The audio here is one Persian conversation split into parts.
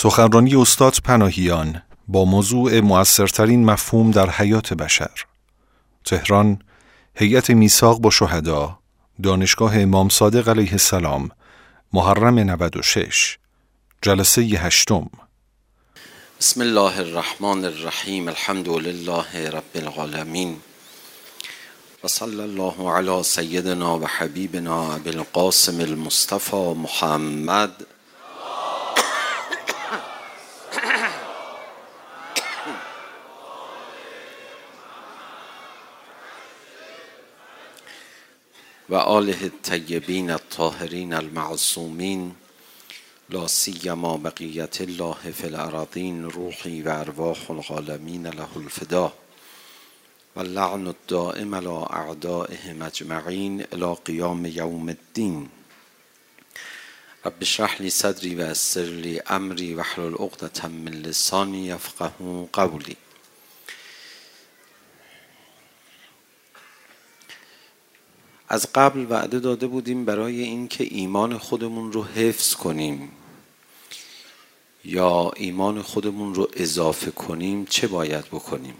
سخنرانی استاد پناهیان با موضوع مؤثرترین مفهوم در حیات بشر. تهران، هیئت میثاق با شهدا، دانشگاه امام صادق علیه السلام، محرم 96، جلسه 8. بسم الله الرحمن الرحیم. الحمد لله رب العالمین و صلی الله علی سیدنا و حبیبنا ابی القاسم المصطفى محمد و آله الطیبین الطاهرین المعصومین، لا سیما بقیت الله فی الارضین، روحی و ارواح العالمین له الفدا و اللعن الدائم علی اعدائهم اجمعین الی قیام یوم الدین. رب اشرح لی صدری و یسر لی امری واحلل عقدة من لسانی یفقهوا قولی. از قبل وعده داده بودیم برای اینکه ایمان خودمون رو حفظ کنیم یا ایمان خودمون رو اضافه کنیم چه باید بکنیم.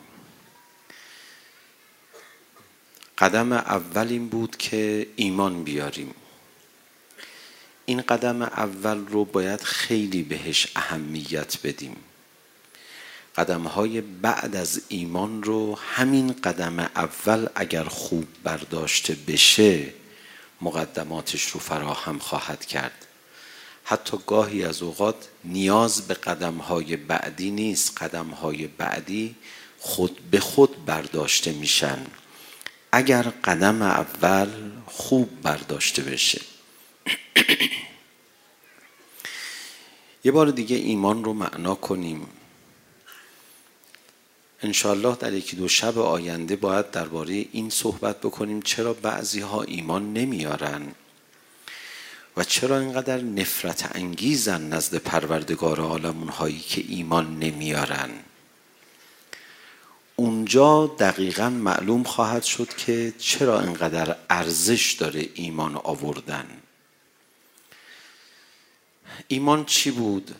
قدم اول این بود که ایمان بیاریم. این قدم اول رو باید خیلی بهش اهمیت بدیم. قدم‌های بعد از ایمان رو همین قدم اول اگر خوب برداشته بشه مقدماتش رو فراهم خواهد کرد. حتی گاهی از اوقات نیاز به قدم‌های بعدی نیست، قدم‌های بعدی خود به خود برداشته میشن اگر قدم اول خوب برداشته بشه. یه بار دیگه ایمان رو معنا کنیم. انشاءالله در یکی دو شب آینده باید درباره این صحبت بکنیم چرا بعضی ها ایمان نمیارن و چرا اینقدر نفرت انگیزن نزد پروردگار عالم اونهایی که ایمان نمیارن. اونجا دقیقاً معلوم خواهد شد که چرا اینقدر ارزش داره ایمان آوردن. ایمان چی بود؟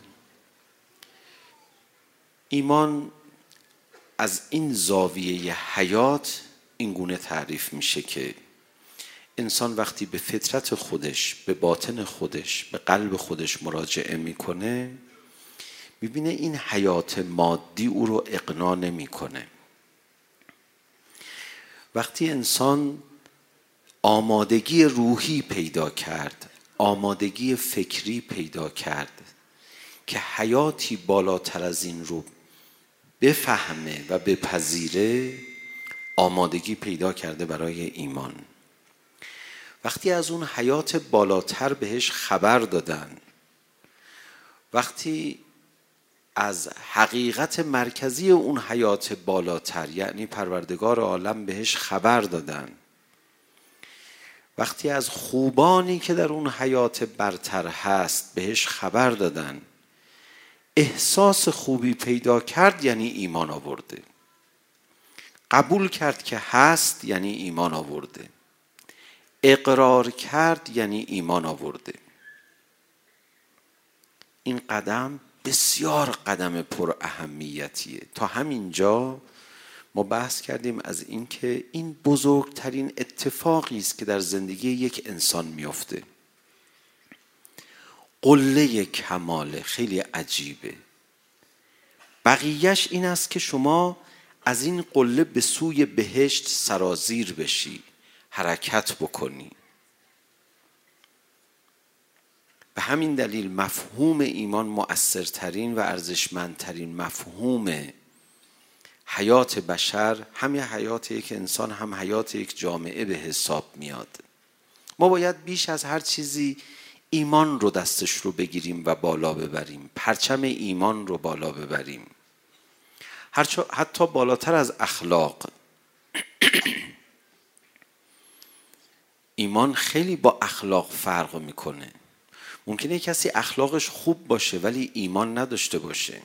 ایمان از این زاویه حیات این گونه تعریف میشه که انسان وقتی به فطرت خودش، به باطن خودش، به قلب خودش مراجعه میکنه میبینه این حیات مادی او رو اقناع نمیکنه. وقتی انسان آمادگی روحی پیدا کرد، آمادگی فکری پیدا کرد که حیاتی بالاتر از این رو بفهمه و بپذیره، آمادگی پیدا کرده برای ایمان. وقتی از اون حیات بالاتر بهش خبر دادن، وقتی از حقیقت مرکزی اون حیات بالاتر یعنی پروردگار عالم بهش خبر دادن، وقتی از خوبانی که در اون حیات برتر هست بهش خبر دادن، احساس خوبی پیدا کرد یعنی ایمان آورده. قبول کرد که هست یعنی ایمان آورده. اقرار کرد یعنی ایمان آورده. این قدم بسیار قدم پر اهمیتیه. تا همینجا ما بحث کردیم از اینکه این بزرگترین اتفاقی است که در زندگی یک انسان میفته. قله کماله، خیلی عجیبه. بقیهش این است که شما از این قله به سوی بهشت سرازیر بشی، حرکت بکنی. به همین دلیل مفهوم ایمان مؤثرترین و ارزشمندترین مفهوم حیات بشر، هم حیات یک انسان هم حیات یک جامعه به حساب میاد. ما باید بیش از هر چیزی ایمان رو دستش رو بگیریم و بالا ببریم، پرچم ایمان رو بالا ببریم، حتی بالاتر از اخلاق. ایمان خیلی با اخلاق فرق میکنه. ممکنه کسی اخلاقش خوب باشه ولی ایمان نداشته باشه.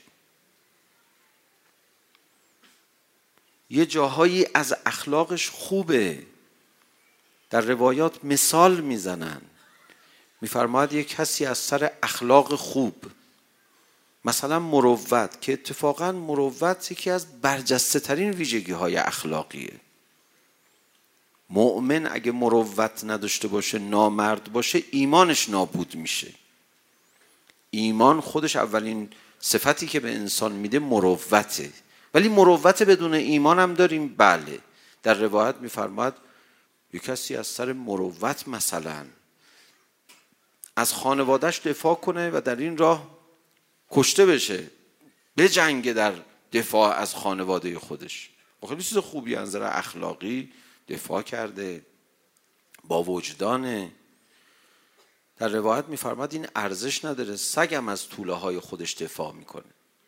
یه جاهایی از اخلاقش خوبه. در روایات مثال میزنن، میفرماید یک کسی از سر اخلاق خوب مثلا مروت، که اتفاقا مروت یکی از برجسته ترین ویژگی های اخلاقیه. مؤمن اگه مروت نداشته باشه، نامرد باشه، ایمانش نابود میشه. ایمان خودش اولین صفتی که به انسان میده مروته. ولی مروت بدون ایمان هم داریم، بله. در روایت میفرماد یک کسی از سر مروت مثلا از خانوادهش دفاع کنه و در این راه کشته بشه، به جنگ در دفاع از خانواده خودش. خیلی چیز خوبی از نظر اخلاقی دفاع کرده، با وجدانه. در روایت میفرماد این ارزش نداره، سگم از توله های خودش دفاع میکنه.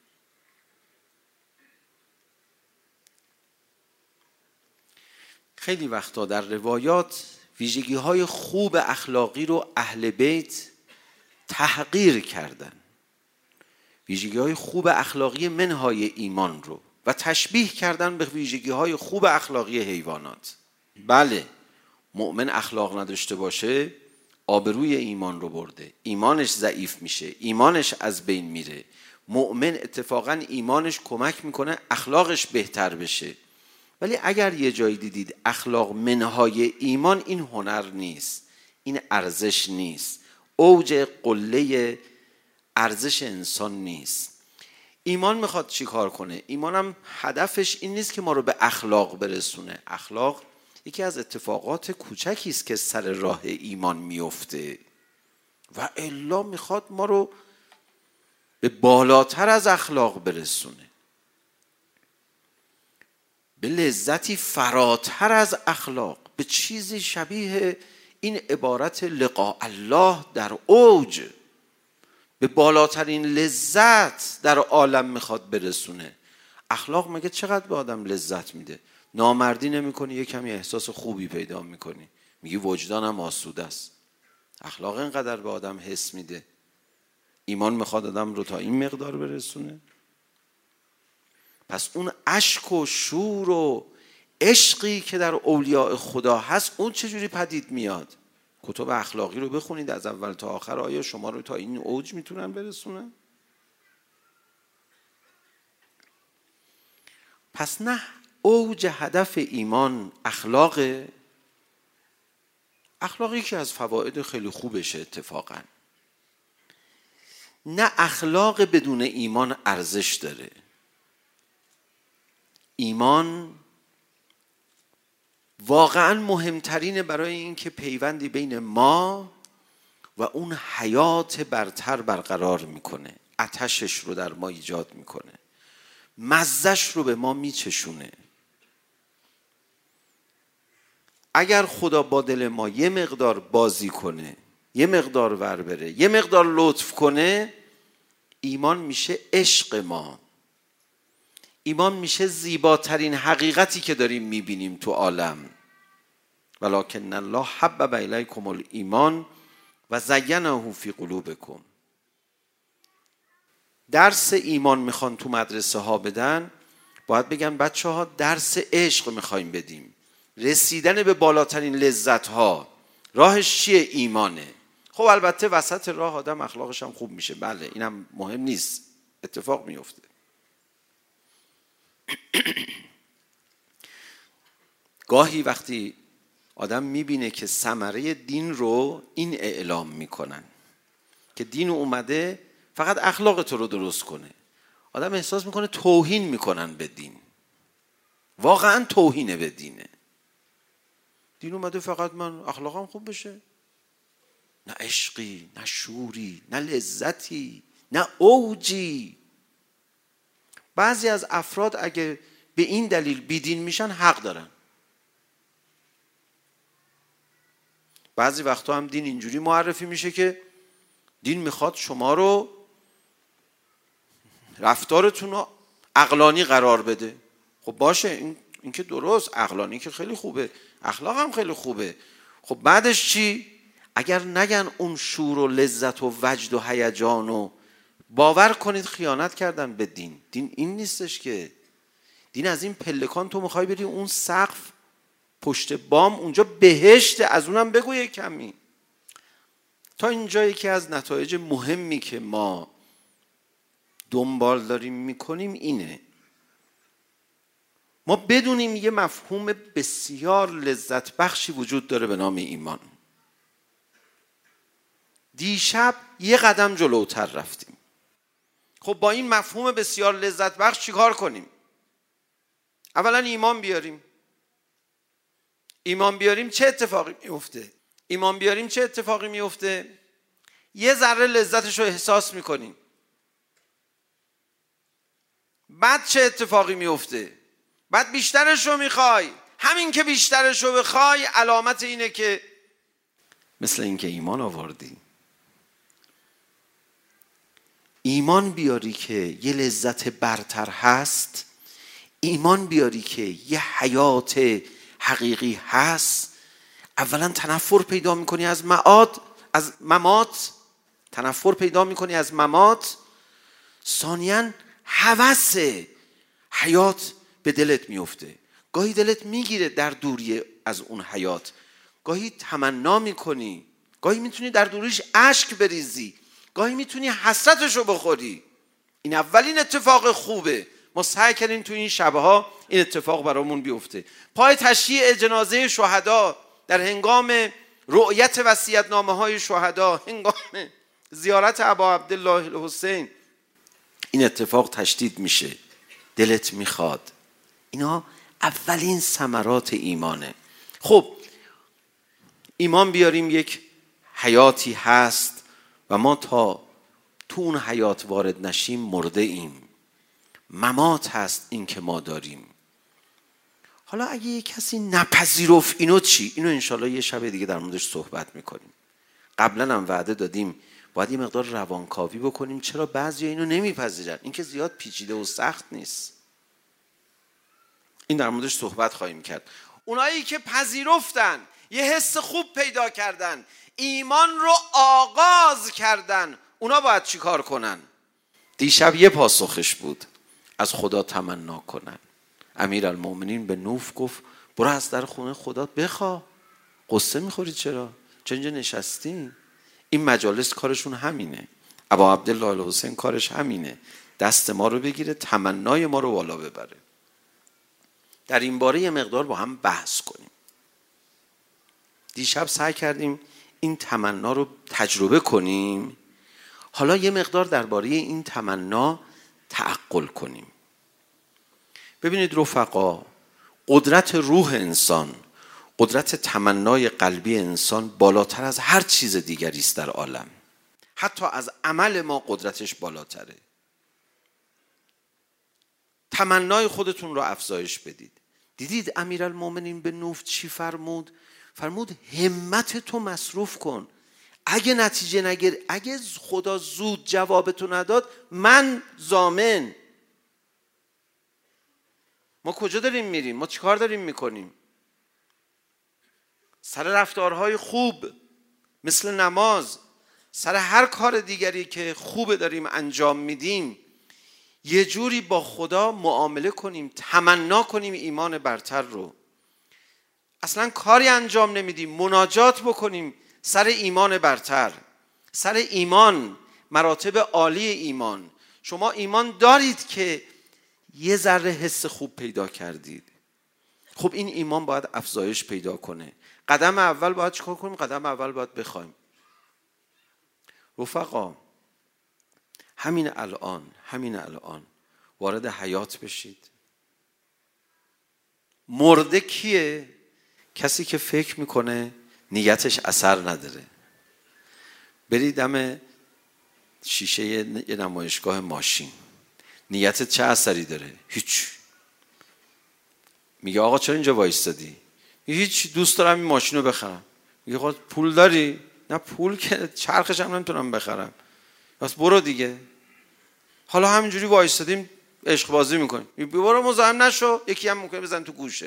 خیلی وقتا در روایات ویژگی های خوب اخلاقی رو اهل بیت تحقیر کردن، ویژگی های خوب اخلاقی منهای ایمان رو، و تشبیه کردن به ویژگی های خوب اخلاقی حیوانات. بله، مؤمن اخلاق نداشته باشه آبروی ایمان رو برده، ایمانش ضعیف میشه، ایمانش از بین میره. مؤمن اتفاقا ایمانش کمک میکنه اخلاقش بهتر بشه. ولی اگر یه جایی دیدید اخلاق منهای ایمان، این هنر نیست، این ارزش نیست، اوج قله ارزش انسان نیست. ایمان میخواد چی کار کنه؟ ایمان هم هدفش این نیست که ما رو به اخلاق برسونه. اخلاق یکی از اتفاقات کوچکی است که سر راه ایمان میفته، و الا میخواد ما رو به بالاتر از اخلاق برسونه، به لذتی فراتر از اخلاق، به چیزی شبیه این عبارت لقاء الله در اوج، به بالاترین لذت در عالم میخواد برسونه. اخلاق مگه چقدر به آدم لذت میده؟ نامردی نمیکنی یه کمی احساس خوبی پیدا میکنی، میگی وجدانم آسوده است. اخلاق اینقدر به آدم حس میده. ایمان میخواد آدم رو تا این مقدار برسونه؟ پس اون اشک و شور و عشقی که در اولیاء خدا هست، اون چجوری پدید میاد؟ کتب اخلاقی رو بخونید از اول تا آخر، آیا شما رو تا این اوج میتونن برسونن؟ پس نه اوج هدف ایمان اخلاقی که از فواید خیلی خوبشه اتفاقا. نه اخلاق بدون ایمان ارزش داره. ایمان واقعا مهمترینه برای این که پیوندی بین ما و اون حیات برتر برقرار میکنه، آتشش رو در ما ایجاد میکنه، مزهش رو به ما میچشونه. اگر خدا با دل ما یه مقدار بازی کنه، یه مقدار ور بره، یه مقدار لطف کنه، ایمان میشه عشق ما. ایمان میشه زیباترین حقیقتی که داریم میبینیم تو عالم. ولکن الله حبب الیکم الایمان و زینه فی قلوبکم. درس ایمان میخوان تو مدرسه ها بدن، باید بگن بچه ها درس عشق میخوایم بدیم، رسیدن به بالاترین لذت ها. راهش چیه؟ ایمانه. خب البته وسط راه آدم اخلاقش هم خوب میشه، بله اینم مهم نیست، اتفاق میفته. گاهی وقتی آدم میبینه که ثمره دین رو این اعلام میکنن که دین اومده فقط اخلاق تو رو درست کنه، آدم احساس میکنه توهین میکنن به دین. واقعا توهینه به دینه. دین اومده فقط من اخلاقم خوب بشه، نه عشقی، نه شوری، نه لذتی، نه اوجی. بعضی از افراد اگه به این دلیل بیدین میشن حق دارن. بعضی وقتا هم دین اینجوری معرفی میشه که دین میخواد شما رو رفتارتون رو عقلانی قرار بده. خب باشه، این که درست، عقلانی که خیلی خوبه، اخلاق هم خیلی خوبه. خب بعدش چی؟ اگر نگن اون شور و لذت و وجد و هیجان و، باور کنید خیانت کردن به دین. دین این نیستش که دین از این پلکان تو میخوای بری اون سقف پشت بام، اونجا بهشت، از اونم بگو یک کمی. تا اینجا یکی از نتایج مهمی که ما دنبال داریم میکنیم اینه. ما بدونیم یه مفهوم بسیار لذت بخشی وجود داره به نام ایمان. دیشب یه قدم جلوتر رفتیم. خب با این مفهوم بسیار لذت بخش چیکار کنیم؟ اولا ایمان بیاریم. ایمان بیاریم چه اتفاقی میفته؟ ایمان بیاریم چه اتفاقی میفته؟ یه ذره لذتش رو احساس میکنیم. بعد چه اتفاقی میفته؟ بعد بیشترش رو میخوای. همین که بیشترش رو بخوای علامت اینه که مثل این که ایمان آوردی. ایمان بیاری که یه لذت برتر هست، ایمان بیاری که یه حیات حقیقی هست. اولا تنفر پیدا میکنی از ممات، تنفر پیدا میکنی از ممات. ثانیاً هوس حیات به دلت میفته. گاهی دلت میگیره در دوری از اون حیات، گاهی تمنا میکنی، گاهی میتونی در دوریش اشک بریزی، گاهی میتونی حسرتشو بخوری. این اولین اتفاق خوبه. ما سعی کردیم تو این شبها این اتفاق برامون بیفته. پای تشییع جنازه شهدا، در هنگام رؤیت وصیت‌نامه‌های شهدا، هنگام زیارت ابا عبدالله الحسین، این اتفاق تشدید میشه. دلت میخواد. اینا اولین ثمرات ایمانه. خب ایمان بیاریم یک حیاتی هست و ما تا تو اون حیات وارد نشیم مرده ایم. ممات هست این که ما داریم. حالا اگه یک کسی نپذیرفت اینو چی؟ اینو انشالله یه شب دیگه در موردش صحبت میکنیم. قبلا هم وعده دادیم باید یه مقدار روانکاوی بکنیم چرا بعضی اینو نمیپذیرن. این که زیاد پیچیده و سخت نیست. این در موردش صحبت خواهیم کرد. اونایی که پذیرفتن، یه حس خوب پیدا کردن، ایمان رو آغاز کردن، اونا باید چی کار کنن؟ دیشب یه پاسخش بود، از خدا تمنا کنن. امیرالمومنین به نوف گفت برو از در خونه خدا بخوا. قصه میخوری چرا اینجا نشستی؟ این مجالس کارشون همینه. ابا عبدالله الحسین کارش همینه، دست ما رو بگیره، تمنای ما رو بالا ببره. در این باره یه مقدار با هم بحث کنیم. دیشب سعی کردیم این تمنا رو تجربه کنیم. حالا یه مقدار درباره این تمنا تعقل کنیم. ببینید رفقا، قدرت روح انسان، قدرت تمنای قلبی انسان بالاتر از هر چیز دیگری است در عالم. حتی از عمل ما قدرتش بالاتره. تمنای خودتون رو افزایش بدید. دیدید امیرالمومنین به نوف چی فرمود؟ فرمود همت تو مصروف کن. اگه نتیجه نگیر، اگه خدا زود جوابتو نداد، من ضامن. ما کجا داریم میریم؟ ما چیکار داریم میکنیم؟ سر رفتارهای خوب مثل نماز، سر هر کار دیگری که خوب داریم انجام میدیم، یه جوری با خدا معامله کنیم، تمنا کنیم ایمان برتر رو. اصلا کاری انجام نمیدیم، مناجات بکنیم سر ایمان برتر، سر ایمان، مراتب عالی ایمان. شما ایمان دارید که یه ذره حس خوب پیدا کردید. خب این ایمان باید افزایش پیدا کنه. قدم اول باید چیکار کنیم؟ قدم اول باید بخوایم. رفقا همین الان وارد حیات بشید. مرده کیه؟ کسی که فکر میکنه نیتش اثر نداره. برید دم شیشه یه نمایشگاه ماشین، نیتت چه اثری داره؟ هیچ. میگه آقا چرا اینجا وایستادی؟ هیچ، دوست دارم این ماشین رو بخرم. میگه آقا پول داری؟ نه پول که چرخش هم نمیتونم بخرم. بس برو دیگه. حالا همینجوری وایستادیم عشق بازی میکنیم. برو مزاحم نشو، یکی هم ممکنه بزن تو گوشت.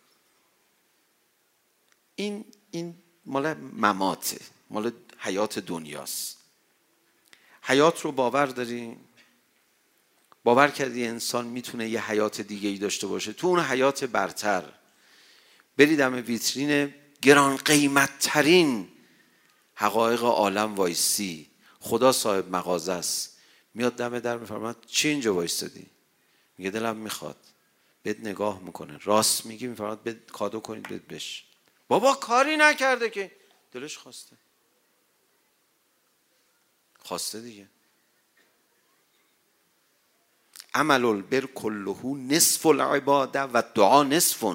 این مال مماته، مال حیات دنیاست. حیات رو باور داری؟ باور کردی انسان میتونه یه حیات دیگه ای داشته باشه؟ تو اون حیات برتر برید دم ویترین گران قیمت ترین حقایق عالم وایسی. خدا صاحب مغازه است، میاد دم در میفرماد چی اینجا وایستادی؟ میگه دلم میخواد. بهت نگاه میکنه، راست میگی، میفرماد بهت کادو کنید بهت بش. بابا کاری نکرده که، دلش خواسته دیگه. عمل البر کله نصف العباده و دعا نصف.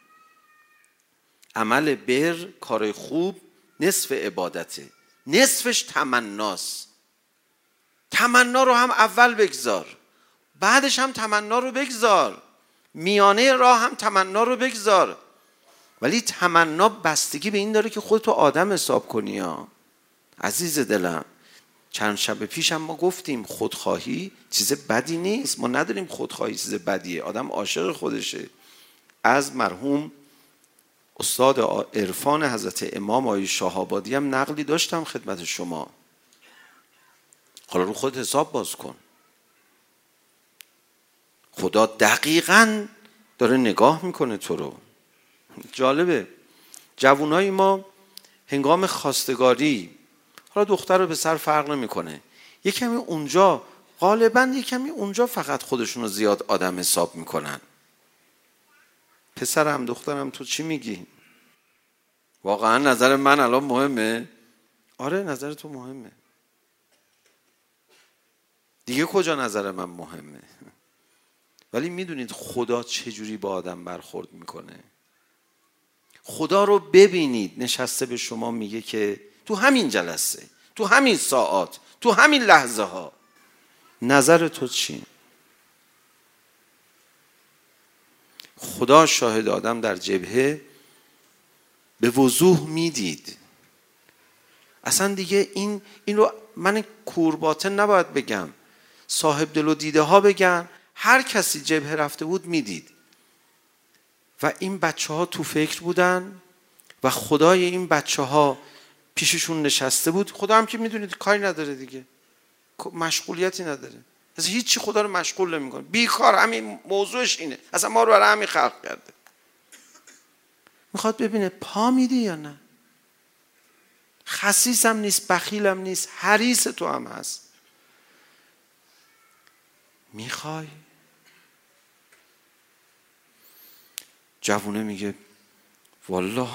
عمل بر، کار خوب، نصف عبادته، نصفش تمناست. تمنا رو هم اول بگذار، بعدش هم تمنا رو بگذار، میانه راه هم تمنا رو بگذار. ولی تمنا بستگی به این داره که خودتو آدم حساب کنی ها عزیز دلم. چند شب پیش هم ما گفتیم خودخواهی چیز بدی نیست. ما نداریم خودخواهی چیز بدیه، آدم عاشق خودشه. از مرحوم استاد عرفان حضرت امام آیه شهابادی هم نقلی داشتم خدمت شما. حالا رو خود حساب باز کن. خدا دقیقاً داره نگاه میکنه تو رو. جالبه جوانای ما هنگام خواستگاری، حالا دختر و پسر فرق نمیکنه، یه کمی اونجا غالباً یه کمی اونجا فقط خودشون رو زیاد آدم حساب میکنن. پسرم دخترم تو چی میگی؟ واقعا نظر من الان مهمه؟ آره نظر تو مهمه دیگه. کجا نظر من مهمه؟ ولی میدونید خدا چجوری با آدم برخورد میکنه؟ خدا رو ببینید نشسته به شما میگه که تو همین جلسه، تو همین ساعات، تو همین لحظه ها نظر تو چی؟ خدا شاهد، آدم در جبهه به وضوح میدید. اصلا دیگه این رو من کورباطن نباید بگم، صاحب دل و دیده ها بگن. هر کسی جبهه رفته بود میدید و این بچه ها تو فکر بودن و خدای این بچه ها پیششون نشسته بود. خدا هم که میدونید کاری نداره دیگه، مشغولیتی نداره، اصلا هیچی خدا رو مشغول نمیکنه، بیکار. همین موضوعش اینه، اصلا ما رو برای همین خلق کرده. میخواد ببینه پا میدی یا نه. خسیس هم نیست، بخیل هم نیست، حریص تو هم هست. میخوای؟ جوونه میگه والله.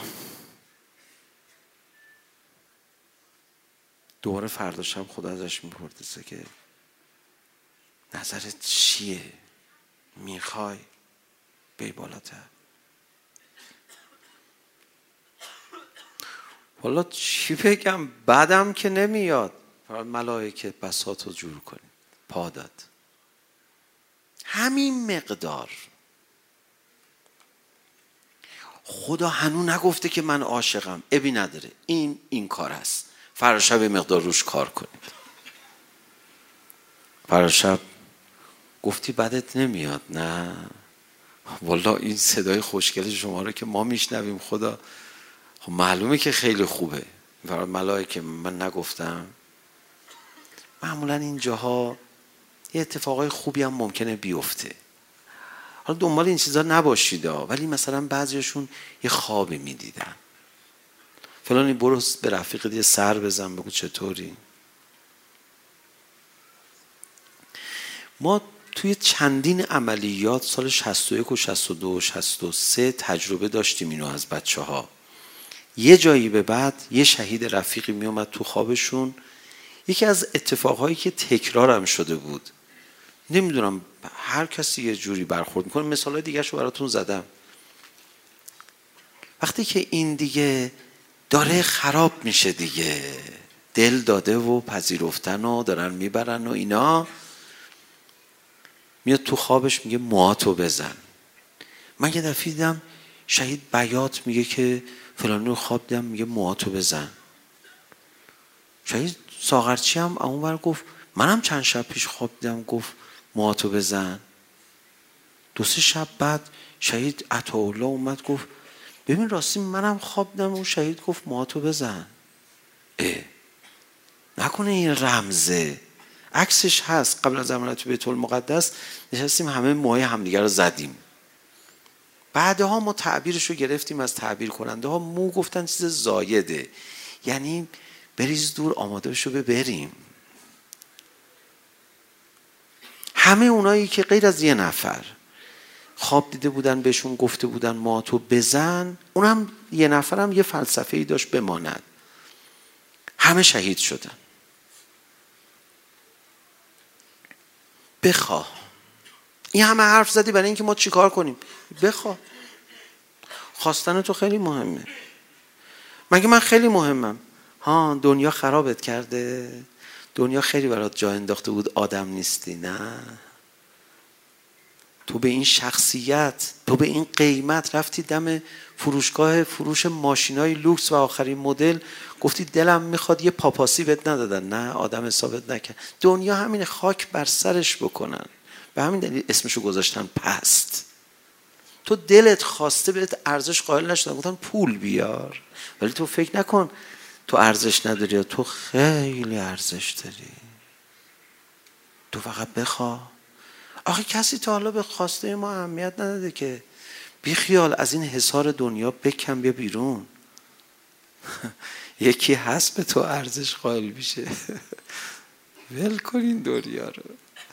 دوباره فردا شب خدا ازش میپرسه که نظرت چیه؟ میخوای؟ بی بالاتر. والله چی بگم، بعدم که نمیاد. ملائکه بساطو جور کنید، پا داد. همین مقدار. خدا هنوز نگفته که من عاشقم، ابی نداره، این کار هست. فردا شب مقدار روش کار کنید. فردا شب گفتی بدت نمیاد؟ نه والله این صدای خوشگل شما رو که ما میشنویم خدا خب معلومه که خیلی خوبه. ملائکه من نگفتم؟ معمولا این جاها یه اتفاقای خوبی هم ممکنه بیفته. حالا دنبال این چیزا نباشید ولی مثلا بعضیشون یه خوابی میدیدن، فلانی برو به رفیقت یه سر بزن بگو چطوری. ما توی چندین عملیات سال 61 و 62 و 63 تجربه داشتیم اینو از بچه ها. یه جایی به بعد یه شهید رفیقی می اومد تو خوابشون. یکی از اتفاقهایی که تکرارم شده بود، نمیدونم هر کسی یه جوری برخورد میکنه، مثال دیگه شو براتون زدم. وقتی که این دیگه داره خراب میشه دیگه، دل داده و پذیرفتن و دارن میبرن و اینا، میاد تو خوابش میگه موهاتو بزن. من یه دفعه دیدم شهید بیات میگه که فلانی رو خواب دیدم میگه موهاتو بزن. شهید ساغرچی هم اونور گفت منم چند شب پیش خواب دیدم گفت موهاتو بزن. 2-3 شب بعد شهید عطاالله اومد گفت ببین راستی منم خواب دیدم اون شهید گفت موهاتو بزن. نکنه این رمزه؟ عکسش هست. قبل از عملیات بیت المقدس نشستیم همه موهای همدیگر رو زدیم. بعدها ما تعبیرش رو گرفتیم از تعبیر کننده ها. مو گفتن چیز زایده، یعنی بریز دور، آماده بشو بریم. همه اونایی که غیر از یه نفر خواب دیده بودن بهشون گفته بودن ماتو بزن، اونم یه نفرم یه فلسفه‌ای داشت بماند، همه شهید شدن. بخواه. این همه حرف زدی برای اینکه ما چیکار کنیم؟ بخواه. خواستن تو خیلی مهمه. مگه من خیلی مهمم؟ دنیا خرابت کرده؟ دنیا خیلی برات جا انداخته بود آدم نیستی؟ نه، تو به این شخصیت، تو به این قیمت رفتی دم فروشگاه فروش ماشینای لوکس و آخرین مدل گفتی دلم میخواد یه پاپاسی بهت ندادن؟ نه، آدم حسابت نکرد. دنیا همین خاک بر سرش بکنن، به همین دلیل اسمشو گذاشتن پست. تو دلت خواسته بهت ارزش قائل نشدن، گفتن پول بیار، ولی تو فکر نکن تو ارزش نداری، تو خیلی ارزش داری. تو فقط بخواه. آخه کسی تا حالا به خواسته ما اهمیت نداده که بی خیال از این حصار دنیا بکن بیا بیرون. یکی هست به تو ارزش قائل میشه. ول کن این دنیا رو.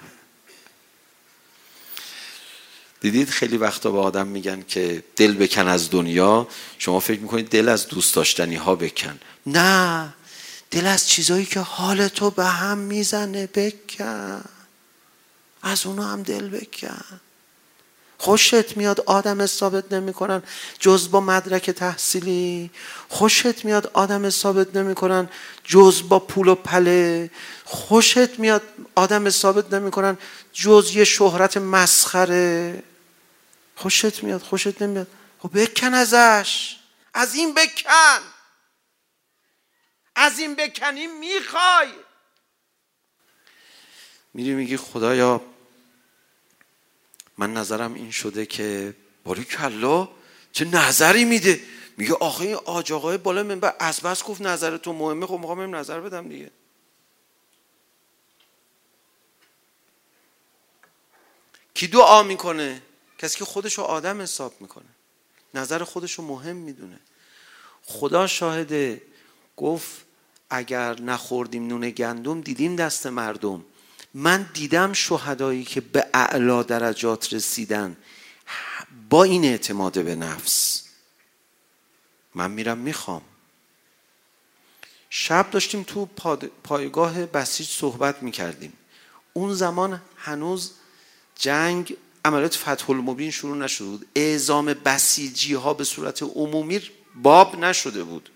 دیدید خیلی وقتا به آدم میگن که دل بکن از دنیا، شما فکر میکنید دل از دوست داشتنی ها بکن. نه، دل از چیزایی که حال تو به هم میزنه بکن، از اونا هم دل بکن. خوشت میاد آدم ثابت نمی کنن جز با مدرک تحصیلی؟ خوشت میاد آدم ثابت نمی کنن جز با پول و پله؟ خوشت میاد آدم ثابت نمی کنن جز یه شهرت مسخره؟ خوشت میاد؟ خوشت نمیاد؟ خب بکن ازش. از این بکن. از این بکنی میخوای. میری میگی خدایا من نظرم این شده که باریکلا چه نظری میده. میگه آخه این آج آقای بالا منبر از بس گفت نظر تو مهمه، خب میخوام این نظر بدم دیگه. کی دعا میکنه؟ کسی که خودشو آدم حساب میکنه، نظر خودشو مهم میدونه. خدا شاهده، گفت اگر نخوردیم نون گندم دیدیم دست مردم. من دیدم شهدایی که به اعلی درجات رسیدن با این اعتماد به نفس. من میرم میخوام. شب داشتیم تو پایگاه بسیج صحبت میکردیم. اون زمان هنوز جنگ عملیات فتح المبین شروع نشده بود. اعزام بسیجی ها به صورت عمومی باب نشده بود.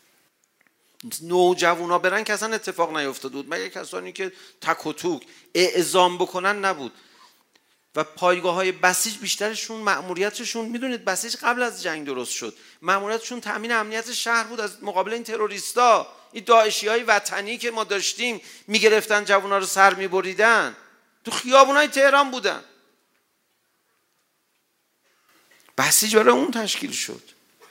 نوجوانا برن که اصلا اتفاق نیفتاده بود، مگر کسانی که تک و توک اعزام بکنن نبود. و پایگاه های بسیج بیشترشون مأموریتشون، میدونید بسیج قبل از جنگ درست شد، مأموریتشون تامین امنیت شهر بود از مقابل این تروریستا. این داعشی های وطنی که ما داشتیم میگرفتن جوانا رو سر میبریدن، تو خیابونای تهران بودن. بسیج برای اون تشکیل شد.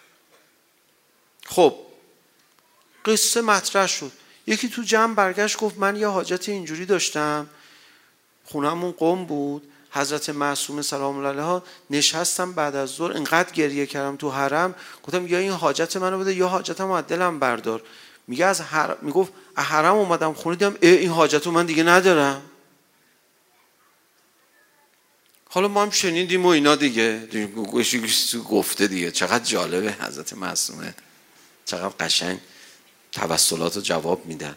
خب قصه مطرح شد. یکی تو جمع برگشت گفت من یه حاجت اینجوری داشتم، خونمون قم بود، حضرت معصومه سلام الله علیها نشستم بعد از ظهر انقدر گریه کردم تو حرم، گفتم یا این حاجت منو بده یا حاجتمو از دلم بردار. میگه از میگفت از حرم اومدم خونه دیدم این حاجتو من دیگه ندارم. حالا ما هم شنیدیم و اینا دیگه گفته دیگه. چقدر جالبه حضرت معصومه، چقدر قشنگ توسلات رو جواب میدن.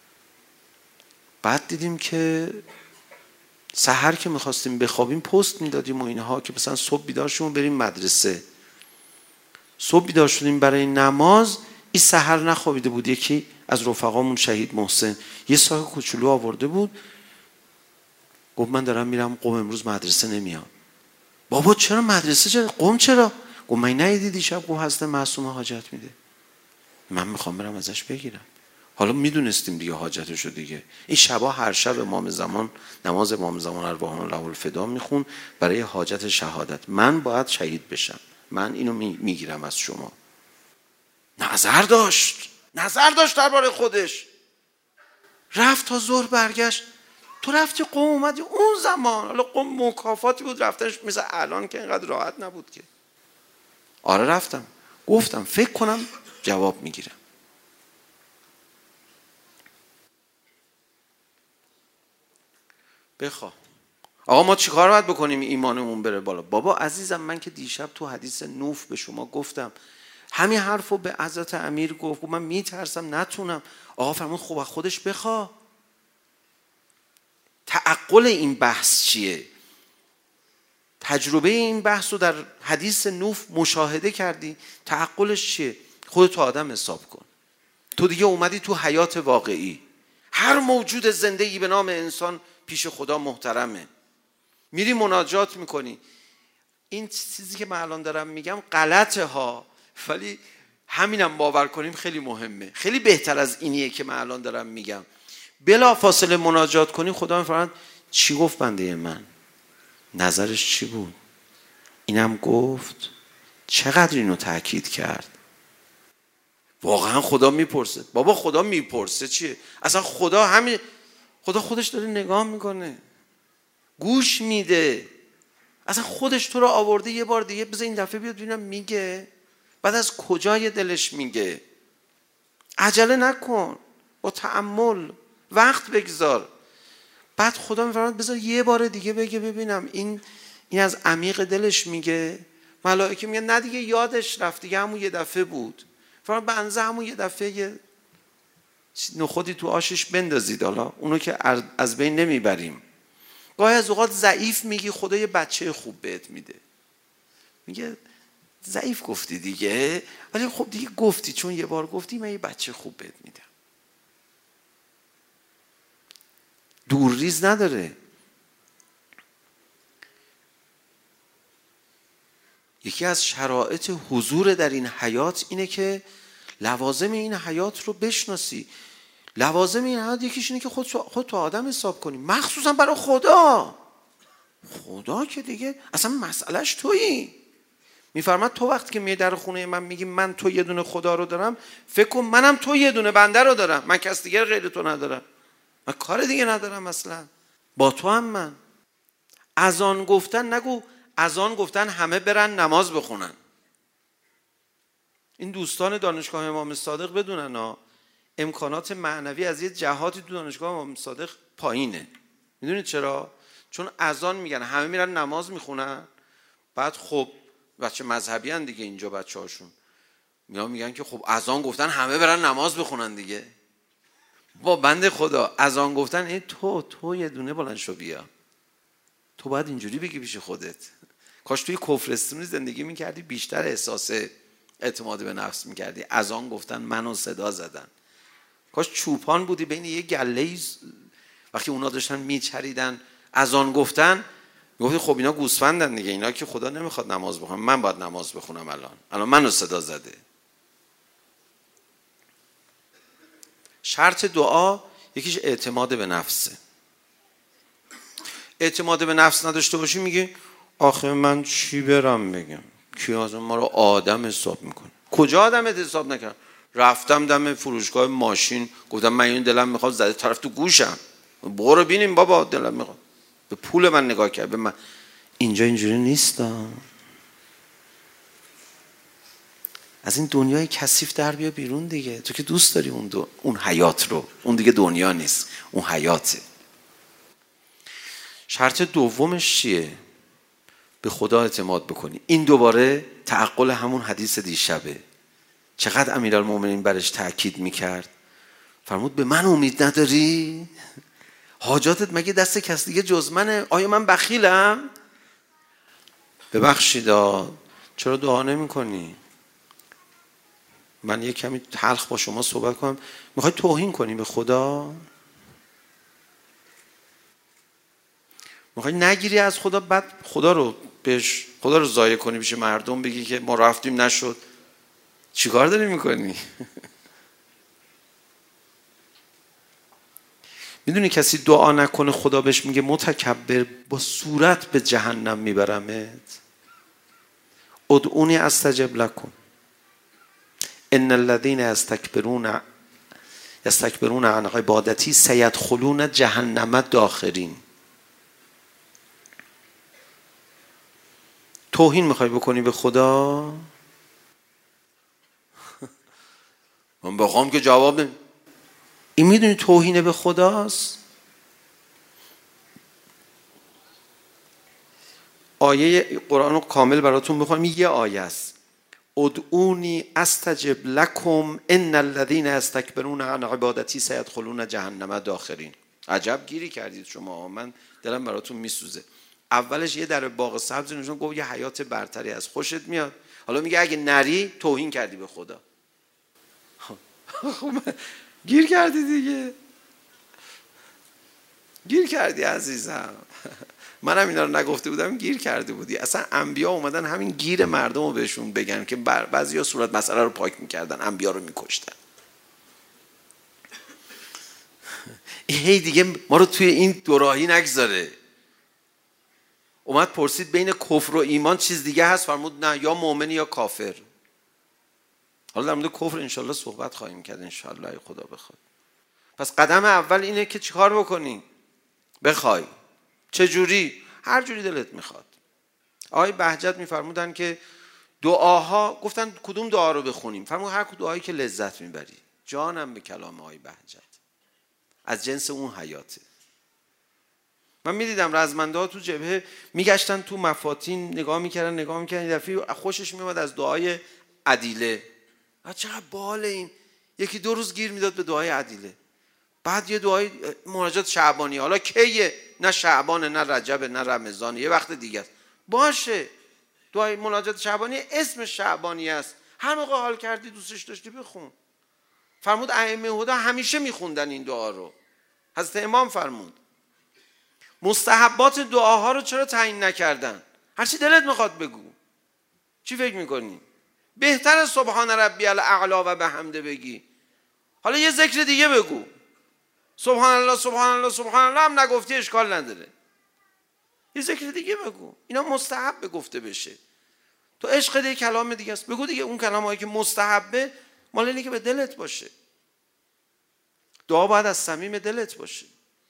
بعد دیدیم که سحر که میخواستیم بخوابیم پست میدادیم و اینها که مثلا صبح بیدار شدیم بریم مدرسه. صبح بیدار شدیم برای نماز، این سحر نخوابیده بود. یکی از رفقامون شهید محسن یه ساک کوچولو آورده بود، گفت من دارم میرم قم، امروز مدرسه نمیام. بابا چرا مدرسه؟ چرا قم؟ چرا؟ گفت من ندیدی شب گفت حضرت معصومه حاجت میده، من میخوام برم ازش بگیرم. حالا میدونستیم دیگه حاجتشو دیگه. این شبا هر شب امام زمان نماز امام زمان ارواحنا له الفدا میخون برای حاجت شهادت. من باید شهید بشم، من اینو میگیرم از شما. نظر داشت درباره خودش. رفت تا ظهر برگشت. تو رفتی قم اومدی اون زمان، حالا قم مکافاتی بود رفتنش، مثل الان که اینقدر راحت نبود که. آره رفتم، گفتم فکر کنم جواب میگیرم. بخواه. آقا ما چیکار باید بکنیم ایمانمون بره بالا؟ بابا عزیزم، من که دیشب تو حدیث نوف به شما گفتم، همین حرفو به حضرت امیر گفت من میترسم نتونم. آقا فرمود خب خودش بخوا. تعقل این بحث چیه؟ تجربه این بحث رو در حدیث نوف مشاهده کردی، تعقلش چیه؟ خودتو آدم حساب کن. تو دیگه اومدی تو حیات واقعی. هر موجود زندگی به نام انسان پیش خدا محترمه. میری مناجات میکنی. این چیزی که من الان دارم میگم غلطه ها، ولی همینم باور کنیم خیلی مهمه. خیلی بهتر از اینیه که من الان دارم میگم. بلا فاصله مناجات کنی، خدا میفرماید چی گفت بنده من؟ نظرش چی بود؟ اینم گفت. چقدر اینو تأکید کرد؟ واقعا خدا میپرسه. بابا خدا میپرسه چیه؟ اصلا خدا خودش داره نگاه میکنه، گوش میده. اصلا خودش تو رو آورده یه بار دیگه، بذار این دفعه بیاد ببینم میگه. بعد از کجای دلش میگه؟ عجله نکن، با تأمل وقت بگذار. بعد خدا میفرماید بذار یه بار دیگه بگه ببینم این از عمیق دلش میگه. ملائکه میگن نه دیگه یادش رفت دیگه، همون یه دفعه بود. فرمان بنزه همون یه دفعه یه نخودی تو آشش بندازید، حالا اونو که از بین نمیبریم. گاهی از اوقات ضعیف میگی، خدا یه بچه خوب بهت میده. میگه ضعیف گفتی دیگه، ولی خب دیگه گفتی، چون یه بار گفتی من یه بچه خوب بهت میدم. دورریز نداره. یکی از شرایط حضور در این حیات اینه که لوازم این حیات رو بشناسی. لوازم این حیات یکیش اینه که خود تو آدم حساب کنی، مخصوصا برای خدا. خدا که دیگه اصلا مسئلهش تویی. میفرماد تو وقتی که میای در خونه من میگی من تو یه دونه خدا رو دارم، فکر کن منم تو یه دونه بنده رو دارم. من کس دیگه غیر تو ندارم، من کار دیگه ندارم اصلا. با تو هم من. اذان گفتن نگو اذان گفتن همه برن نماز بخونن. این دوستان دانشگاه امام صادق بدونن امکانات معنوی از یه جهاتی تو دانشگاه امام صادق پایینه. میدونید چرا؟ چون اذان میگن همه میرن نماز میخونن، بعد خب بچه مذهبی هن دیگه اینجا بچه هاشون میگن که خب اذان گفتن همه برن نماز بخونن دیگه. با بنده خدا اذان گفتن ای تو یه دونه بلند شو بیا. تو باید اینجوری بگی پیش خودت. کاش توی کفرستونی زندگی میکردی بیشتر احساس اعتماد به نفس میکردی. اذان گفتن منو صدا زدن. کاش چوپان بودی بین یه گله وقتی اونا داشتن میچریدن اذان گفتن میگفتی خب اینا گوسفندن دیگه، اینا که خدا نمیخواد نماز بخونم، من باید نماز بخونم. الان منو صدا زده. شرط دعا یکیش اعتماد به نفسه. اعتماد به نفس نداشته باشی میگی آخه من چی برم بگم، کی از ما رو آدم حساب میکنه؟ کجا آدمت حساب نکردم؟ رفتم دم فروشگاه ماشین گفتم من این دلم میخواد، زده طرف تو گوشم، برو بینیم بابا دلم میخواد. به پول من نگاه کرد، به من. اینجا اینجوری نیستم. از این دنیای کثیف در بیا بیرون دیگه. تو که دوست داری اون حیات رو. اون دیگه دنیا نیست، اون حیاته. شرط دومش چیه؟ به خدا اعتماد بکنی. این دوباره تعقل همون حدیث دیشبه. چقدر امیرالمومنین برش تأکید میکرد. فرمود به من امید نداری؟ حاجاتت مگه دست کس دیگه جز منه؟ آیا من بخیلم؟ ببخشید چرا دعا نمی کنی؟ من یه کمی تلخ با شما صحبت کنم. میخوای توهین کنی به خدا؟ میخوای نگیری از خدا، بعد خدا رو ضایع کنی پیش مردم، بگی که ما رفتیم نشد؟ چیکار داری میکنی؟ میدونی کسی دعا نکنه خدا بهش میگه متکبر، با صورت به جهنم میبرمت. ادعونی استجب لکم ان الذين یستکبرون عن عبادتی سیدخلون جهنم داخرین. توهین میخوای بکنی به خدا؟ من بخوام که جواب نمی. این میدونی توهین به خداست؟ آیه قرآن رو کامل براتون بخونم، یه آیه است: ادعونی استجب لکم ان الذین استکبرون عن عبادتی سیدخلون جهنم داخرین. عجب گیری کردید شما، من دلم براتون میسوزه. اولش یه در باغ سبز نشون گفت یه حیات برتری از خوشت میاد، حالا میگه اگه نری توهین کردی به خدا. گیر کردی دیگه، گیر کردی عزیزم. منم اینا رو نگفته بودم گیر کرده بودی. اصلا انبیا اومدن همین گیر مردم رو بهشون بگن که بعضیا صورت مسئله رو پاک میکردن، انبیا رو میکشتن. هی دیگه ما رو توی این دوراهی نگذاره. اومد پرسید بین کفر و ایمان چیز دیگه هست؟ فرمود نه، یا مؤمن یا کافر. حالا در مورد کفر انشالله صحبت خواهیم کرد انشالله ای خدا بخواد. پس قدم اول اینه که چیکار بکنی؟ بخوای. چجوری؟ هر جوری دلت میخواد. آقای بهجت میفرمودن که دعاها، گفتن کدوم دعا رو بخونیم؟ فرمود هر کدوم دعایی که لذت میبری. جانم به کلام آقای بهجت، از جنس اون حیاته. من میدیدم رزمنده ها تو جبهه میگشتن تو مفاتین نگاه میکردن یه دفعه خوشش میومد از دعای عدیله. چقدر باحال این، یکی 2 روز گیر میداد به دعای عدیله، بعد یه دعای مناجات شعبانی. حالا کیه؟ نه شعبانه، نه رجب، نه رمضان، یه وقت دیگه است. باشه، دعای مناجات شعبانی اسم شعبانی است، هر موقع حال کردی دوستش داشتی بخون. فرمود ائمه هدا همیشه میخوندن این دعا رو. حضرت امام فرمود مستحبات دعاها رو چرا تعیین نکردن؟ هر چی دلت میخواد بگو. چی فکر میکنی؟ بهتر سبحان ربی الاعلی و بحمده بگی. حالا یه ذکر دیگه بگو، سبحان الله سبحان الله سبحان الله هم نگفتی اشکال نداره، یه ذکر دیگه بگو. اینا مستحب گفته بشه. تو عشق دیگه کلام دیگه است، بگو دیگه. اون کلامایی که مستحبه مال اینه که به دلت باشه. دعا باید از صمیم دلت باشه.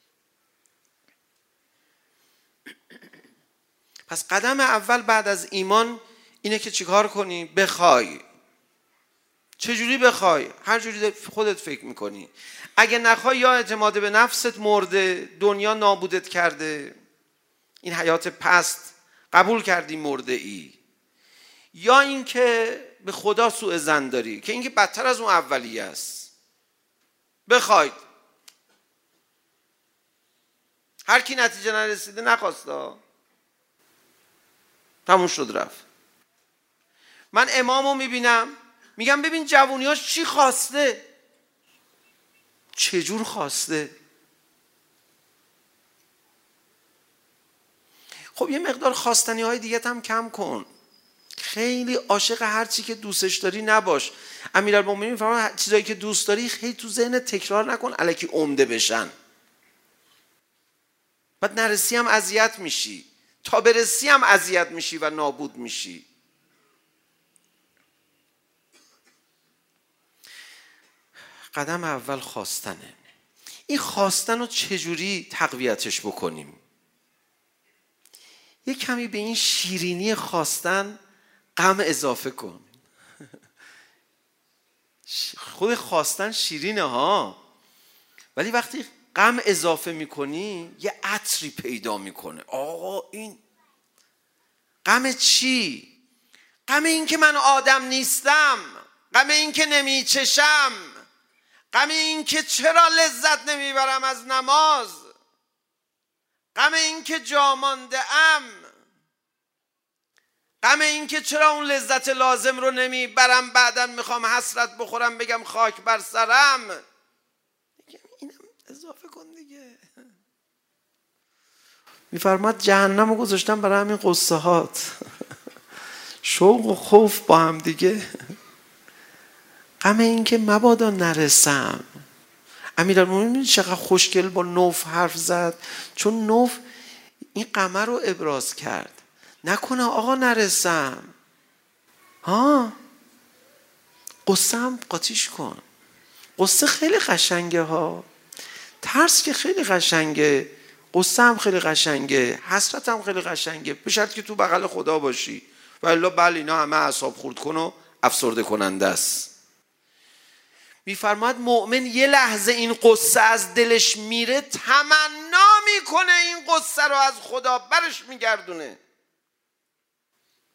پس قدم اول بعد از ایمان اینه که چیکار کنی؟ بخوای. چجوری بخوای؟ هر جوری خودت فکر میکنی. اگه نخوای یا اعتماد به نفست مرده، دنیا نابودت کرده، این حیات پست قبول کردی مرده ای، یا اینکه به خدا سوء ظن داری که اینکه بدتر از اون اولیه است. بخواید. هر کی نتیجه نرسیده نخواسته، تموم شد رفت. من امامو میبینم میگم ببین جوونیاش چی خواسته، چجور خواسته. خب یه مقدار خواستنی های دیگه هم کم کن. خیلی عاشق هر چی که دوستش داری نباش. امیرالمومنین میفرماید چیزایی که دوست داری خیلی تو ذهنت تکرار نکن الکی عمده بشن. بعد نرسی هم اذیت میشی، تا برسی هم اذیت میشی و نابود میشی. قدم اول خواستنه. این خواستن رو چجوری تقویتش بکنیم؟ یه کمی به این شیرینی خواستن غم اضافه کن. خود خواستن شیرینه ها، ولی وقتی غم اضافه میکنی یه عطری پیدا میکنه. آقا این غم چی؟ غم این که من آدم نیستم، غم این که نمیچشم، غم این که چرا لذت نمیبرم از نماز، غم این که جا مانده ام، غم این که چرا اون لذت لازم رو نمیبرم، بعداً میخوام حسرت بخورم بگم خاک بر سرم. اینم اضافه کن دیگه. میفرماد جهنم رو گذاشتم برای همین قصه هات. شوق و خوف با هم دیگه. غم این که مبادا نرسم. امیرالمومنین چقدر خوشگل با نوف حرف زد، چون نوف این غم رو ابراز کرد. نکنه آقا نرسم، قصه هم قاطیش کن. قصه خیلی قشنگه ها، ترس که خیلی قشنگه، قصه هم خیلی قشنگه، حسرت هم خیلی قشنگه، به شرط که تو بغل خدا باشی. و الا بله اینا همه اعصاب خورد کن و افسرده کننده است. میفرماد مؤمن یه لحظه این قصه از دلش میره تمنا میکنه این قصه رو از خدا برش میگردونه.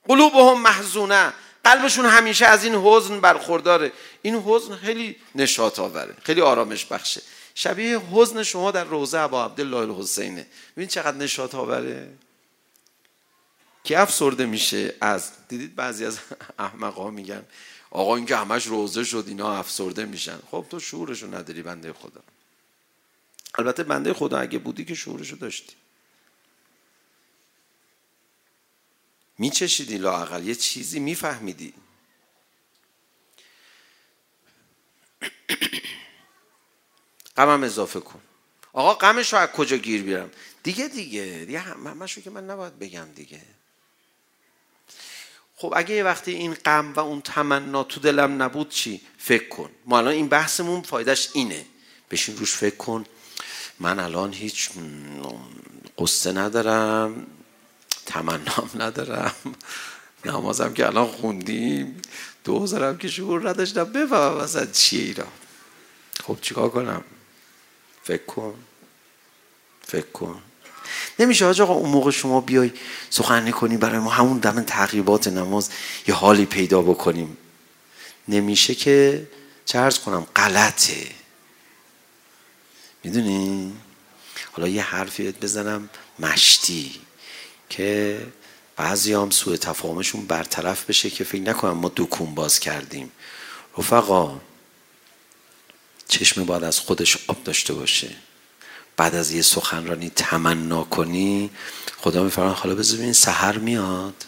قلوبهم محزونه، قلبشون همیشه از این حزن برخورداره. این حزن خیلی نشاط آوره، خیلی آرامش بخشه. شبیه حزن شما در روضه ابا عبدالله الحسینه. ببین چقدر نشاط آوره. که افسرده میشه از، دیدید بعضی از احمقا میگن آقا این که همش روضه شد اینا افسرده میشن. خب تو شعورشو نداری بنده خدا. البته بنده خدا اگه بودی که شعورشو داشتی، میچشیدی، لااقل یه چیزی میفهمیدی. غمم اضافه کن. آقا غمشو از کجا گیر بیارم؟ دیگه همشو که من نباید بگم دیگه. خب اگه یه وقتی این غم و اون تمنا تو دلم نبود چی؟ فکر کن. ما الان این بحثمون فایدهش اینه، بشین روش فکر کن. من الان هیچ قصه ندارم، تمنام ندارم، نمازم که الان خوندیم، 2000 هم که شعور نداشتم بفهمم اصلا چیه اینا. خب چیکار کنم؟ فکر کن. نمیشه آقا اون موقع شما بیای سخنرانی کنی برای ما همون دم تعقیبات نماز یه حالی پیدا بکنیم؟ نمیشه که چه عرض کنم، غلطه. میدونی؟ حالا یه حرفی بزنم مشتی که بعضی هم سوء تفاهمشون برطرف بشه که فکر نکنم ما دکون باز کردیم. رفقا، چشم باید از خودش آب داشته باشه. بعد از یه سخنرانی تمنا کنی، خدا میفرماید حالا بذار ببین سحر میاد،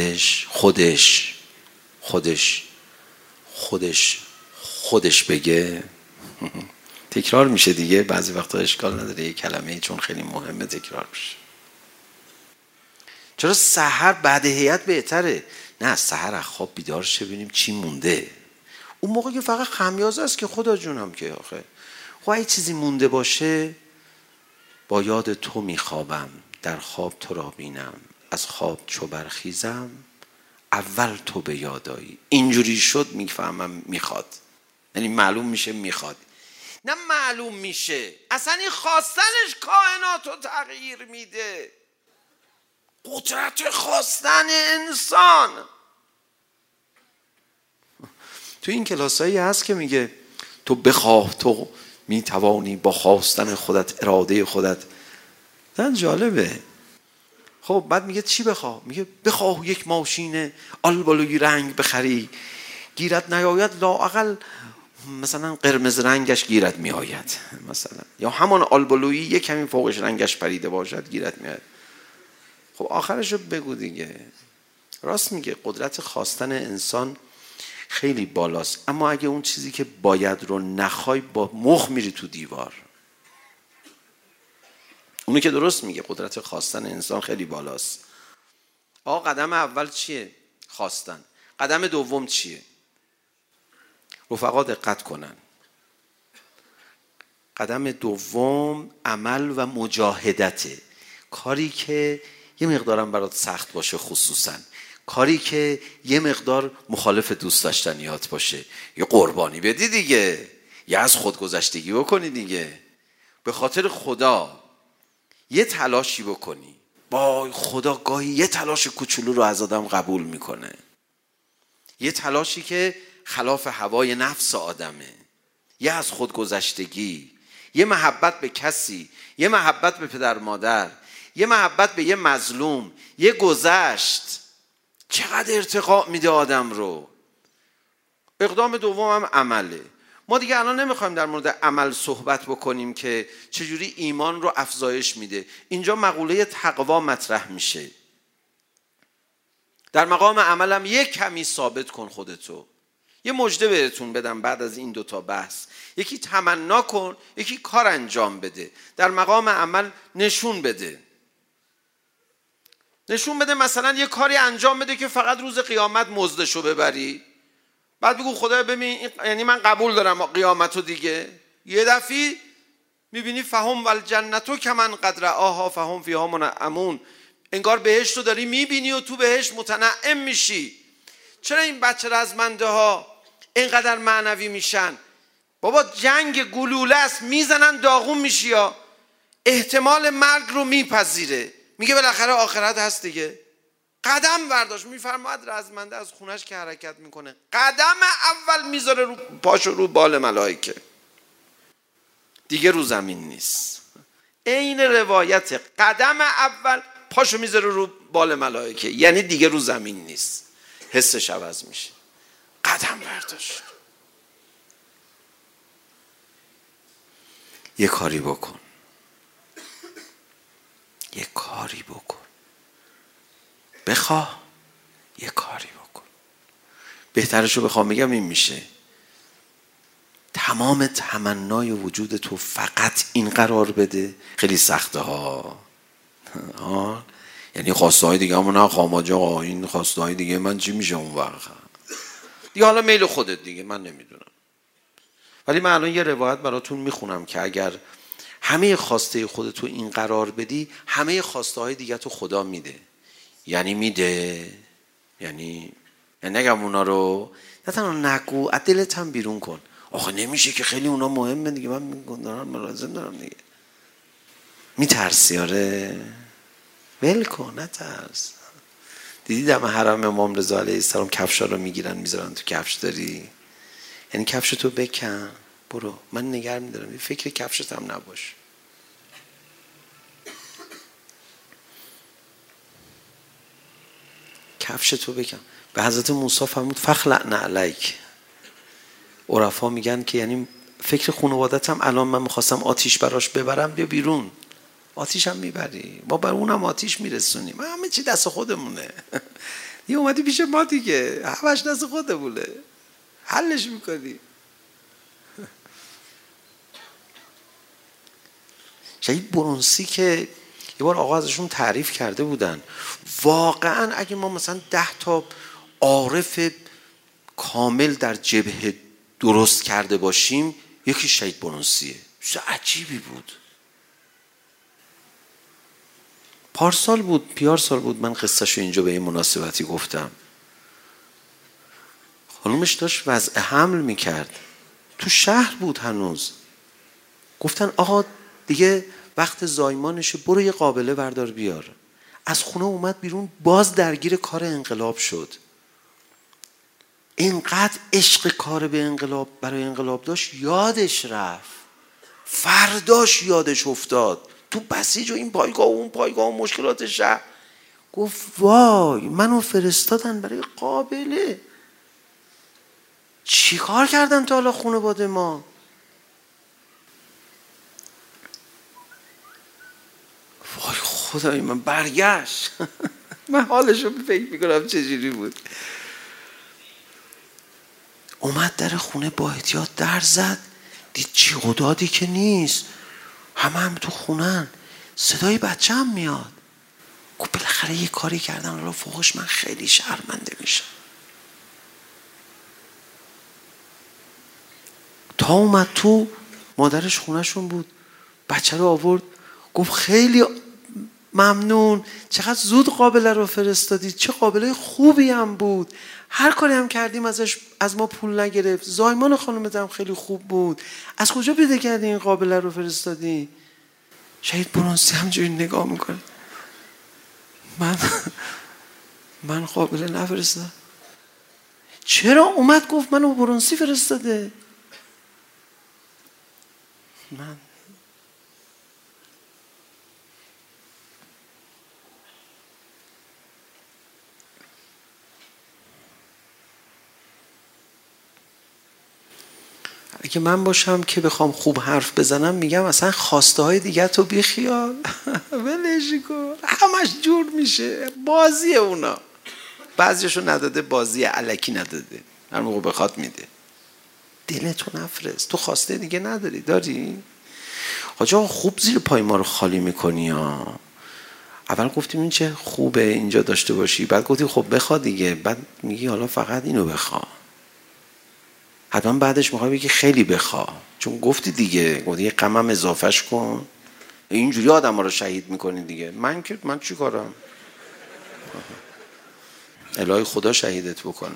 خودش بگه. تکرار میشه دیگه، بعضی وقتا اشکال نداره یه کلمه چون خیلی مهمه تکرار میشه. چرا سحر بعد هیئت بهتره؟ نه، سحر از خواب بیدار شه ببینیم چی مونده. اون موقع که فقط خمیازه است که خدا جونم که آخه خب اگه چیزی مونده باشه، با یاد تو میخوابم، در خواب تو را بینم، از خواب چو برخیزم، اول تو به یادایی. اینجوری شد میفهمم میخواد، یعنی معلوم میشه میخواد، نه معلوم میشه، اصلا این خواستنش کائنات رو تغییر میده. قدرت خواستن انسان. تو این کلاسایی هست که میگه تو بخواه تو میتوانی با خواستن خودت، اراده خودت. زن جالبه. خب بعد میگه چی بخواه؟ میگه بخواه یک ماشین آلبالوی رنگ بخری، گیرت نیاید لااقل مثلا قرمز رنگش گیرت میآید مثلا، یا همان آلبالویی یک کمی فوقش رنگش پریده باشد گیرت میآید. خب آخرشو بگو دیگه. راست میگه، قدرت خواستن انسان خیلی بالاست، اما اگه اون چیزی که باید رو نخوای با مخ میری تو دیوار. اونی که درست میگه، قدرت خواستن انسان خیلی بالاست. آقا قدم اول چیه؟ خواستن. قدم دوم چیه؟ رفقا دقت کنن. قدم دوم عمل و مجاهدته. کاری که یه مقدارم برات سخت باشه، خصوصا کاری که یه مقدار مخالف دوست داشتنیات باشه، یه قربانی بدی دیگه، یه از خودگذشتگی بکنی دیگه، به خاطر خدا یه تلاشی بکنی. با خدا گاهی یه تلاش کوچولو رو از آدم قبول میکنه، یه تلاشی که خلاف هوای نفس آدمه، یه از خودگذشتگی، یه محبت به کسی، یه محبت به پدر مادر، یه محبت به یه مظلوم، یه گذشت، چقدر ارتقا میده آدم رو. اقدام دوم هم عمله. ما دیگه الان نمیخوایم در مورد عمل صحبت بکنیم که چجوری ایمان رو افزایش میده. اینجا مقوله تقوا مطرح میشه. در مقام عملم یک کمی ثابت کن خودتو. یه مژده بهتون بدم بعد از این دوتا بحث. یکی تمنا کن، یکی کار انجام بده. در مقام عمل نشون بده. مثلا یه کاری انجام بده که فقط روز قیامت مزدشو ببری. بعد بگو خدا ببین، یعنی من قبول دارم قیامتو دیگه. یه دفعی میبینی فهم والجنتو کمن قد رآها فهم فیها منعمون. انگار بهشت رو داری میبینی و تو بهشت متنعم میشی. چرا این بچه رزمنده ها اینقدر معنوی میشن؟ بابا جنگ گلوله است، میزنن داغون میشی، یا احتمال مرگ رو میپذیره، میگه بالاخره آخرت هست دیگه. قدم برداشت. میفرماید رزمنده از خونش که حرکت میکنه قدم اول میذاره رو پاشو رو بال ملائکه، دیگه رو زمین نیست. این روایت قدم اول پاشو میذاره رو بال ملائکه، یعنی دیگه رو زمین نیست، حسش عوض میشه. قدم برداشت. یه کاری بکن، یه کاری بکن، بخواه یه کاری بکن. بهترشو بخوام بگم این میشه تمام تمنای وجود تو فقط این قرار بده. خیلی سخته ها، یعنی خواسته های دیگه همون خاماجه آقا این خواسته های دیگه من چی میشه اون وقت دیگه، حالا میل خودت دیگه، من نمیدونم. ولی من الان یه روایت براتون میخونم که اگر همه خواسته خودتو این قرار بدی، همه خواسته های دیگه تو خدا میده. یعنی میده، یعنی نگم اونا رو نه تنها نگو، از دلت هم بیرون کن. آخه نمیشه که خیلی اونا مهمه دیگه، من دارم لازم دارم دیگه. میترسی؟ آره ول کن، نترس. دیدی دم حرم امام رضا علیه السلام کفشا رو میگیرن میذارن تو کفش داری، یعنی کفشتو بکن برو، من نگه میدارم، فکر کفشت هم نباش. کفشتو بکن. به حضرت موسی فرمود فخلع نعلیک. عرفا میگن که یعنی فکر خانوادتم الان من میخواستم آتیش براش ببرم، بیا بیرون، آتیش هم میبری، ما بر اونم آتیش میرسونیم، همه چی دست خودمونه. یه اومدی پیش ما دیگه، همش دست خودمونه، حلش میکنی. شهید برونسی که یه بار آقا ازشون تعریف کرده بودن، واقعا اگه ما مثلا 10 تا عارف کامل در جبهه درست کرده باشیم یکی شهید برونسیه. چه عجیبی بود. پارسال بود، پیار سال بود، من قصهشو اینجا به این مناسبتی گفتم. خانومش داشت وضع حمل میکرد، تو شهر بود هنوز. گفتن آقا دیگه وقت زایمانشه، برو یه قابله بردار بیار. از خونه اومد بیرون، باز درگیر کار انقلاب شد. اینقدر عشق کار به انقلاب برای انقلاب داشت یادش رفت. فرداش یادش افتاد تو بسیج و این پایگاه و اون پایگاه و مشکلات شهر. گفت وای منو فرستادن برای قابله، چی کار کردن تا حالا خانواده ما؟ وای خدای من برگشت. من حالشو فکر میکنم چجوری بود. اومد در خونه با احتیاط در زد، دید جیغ و دادی که نیست، همه تو خونن، صدای بچه هم میاد. گفت بالاخره یه کاری کردن، حالا فوقش من خیلی شرمنده میشم. تا اومد تو، مادرش خونهشون بود، بچه رو آورد، گفت خیلی ممنون، چقدر زود قابله رو فرستادید، چه قابله خوبی هم بود، هر کاری هم کردیم ازش از ما پول نگرفت، زایمان خانومت هم خیلی خوب بود، از کجا پیدا کردی این قابله رو فرستادی؟ شهید برونسی همجوری نگاه میکنه، من قابله نفرستادم. چرا؟ اومد گفت منو برونسی فرستاده. من اگه من باشم که بخوام خوب حرف بزنم میگم اصلا خواسته های دیگه تو بی خیال، ولش کن، همش جور میشه، بازی اونا. بعضیشو نداده، بازی الکی نداده، هر موقع بخواد میده. دلتو نفرست، تو خواسته دیگه نداری؟ داری؟ حاجی آقا خوب زیر پای ما رو خالی میکنی ها. اول گفتیم این چه خوبه اینجا داشته باشی، بعد گفتیم خب بخوا دیگه، بعد میگی حالا فقط اینو بخوا. حتما بعدش میخوای بگی خیلی بخوا، چون گفتی دیگه، گفتی یه غمم اضافهش کن. اینجوری آدم ها رو شهید میکنی دیگه. من چی کارم؟ الهی خدا شهیدت بکنه.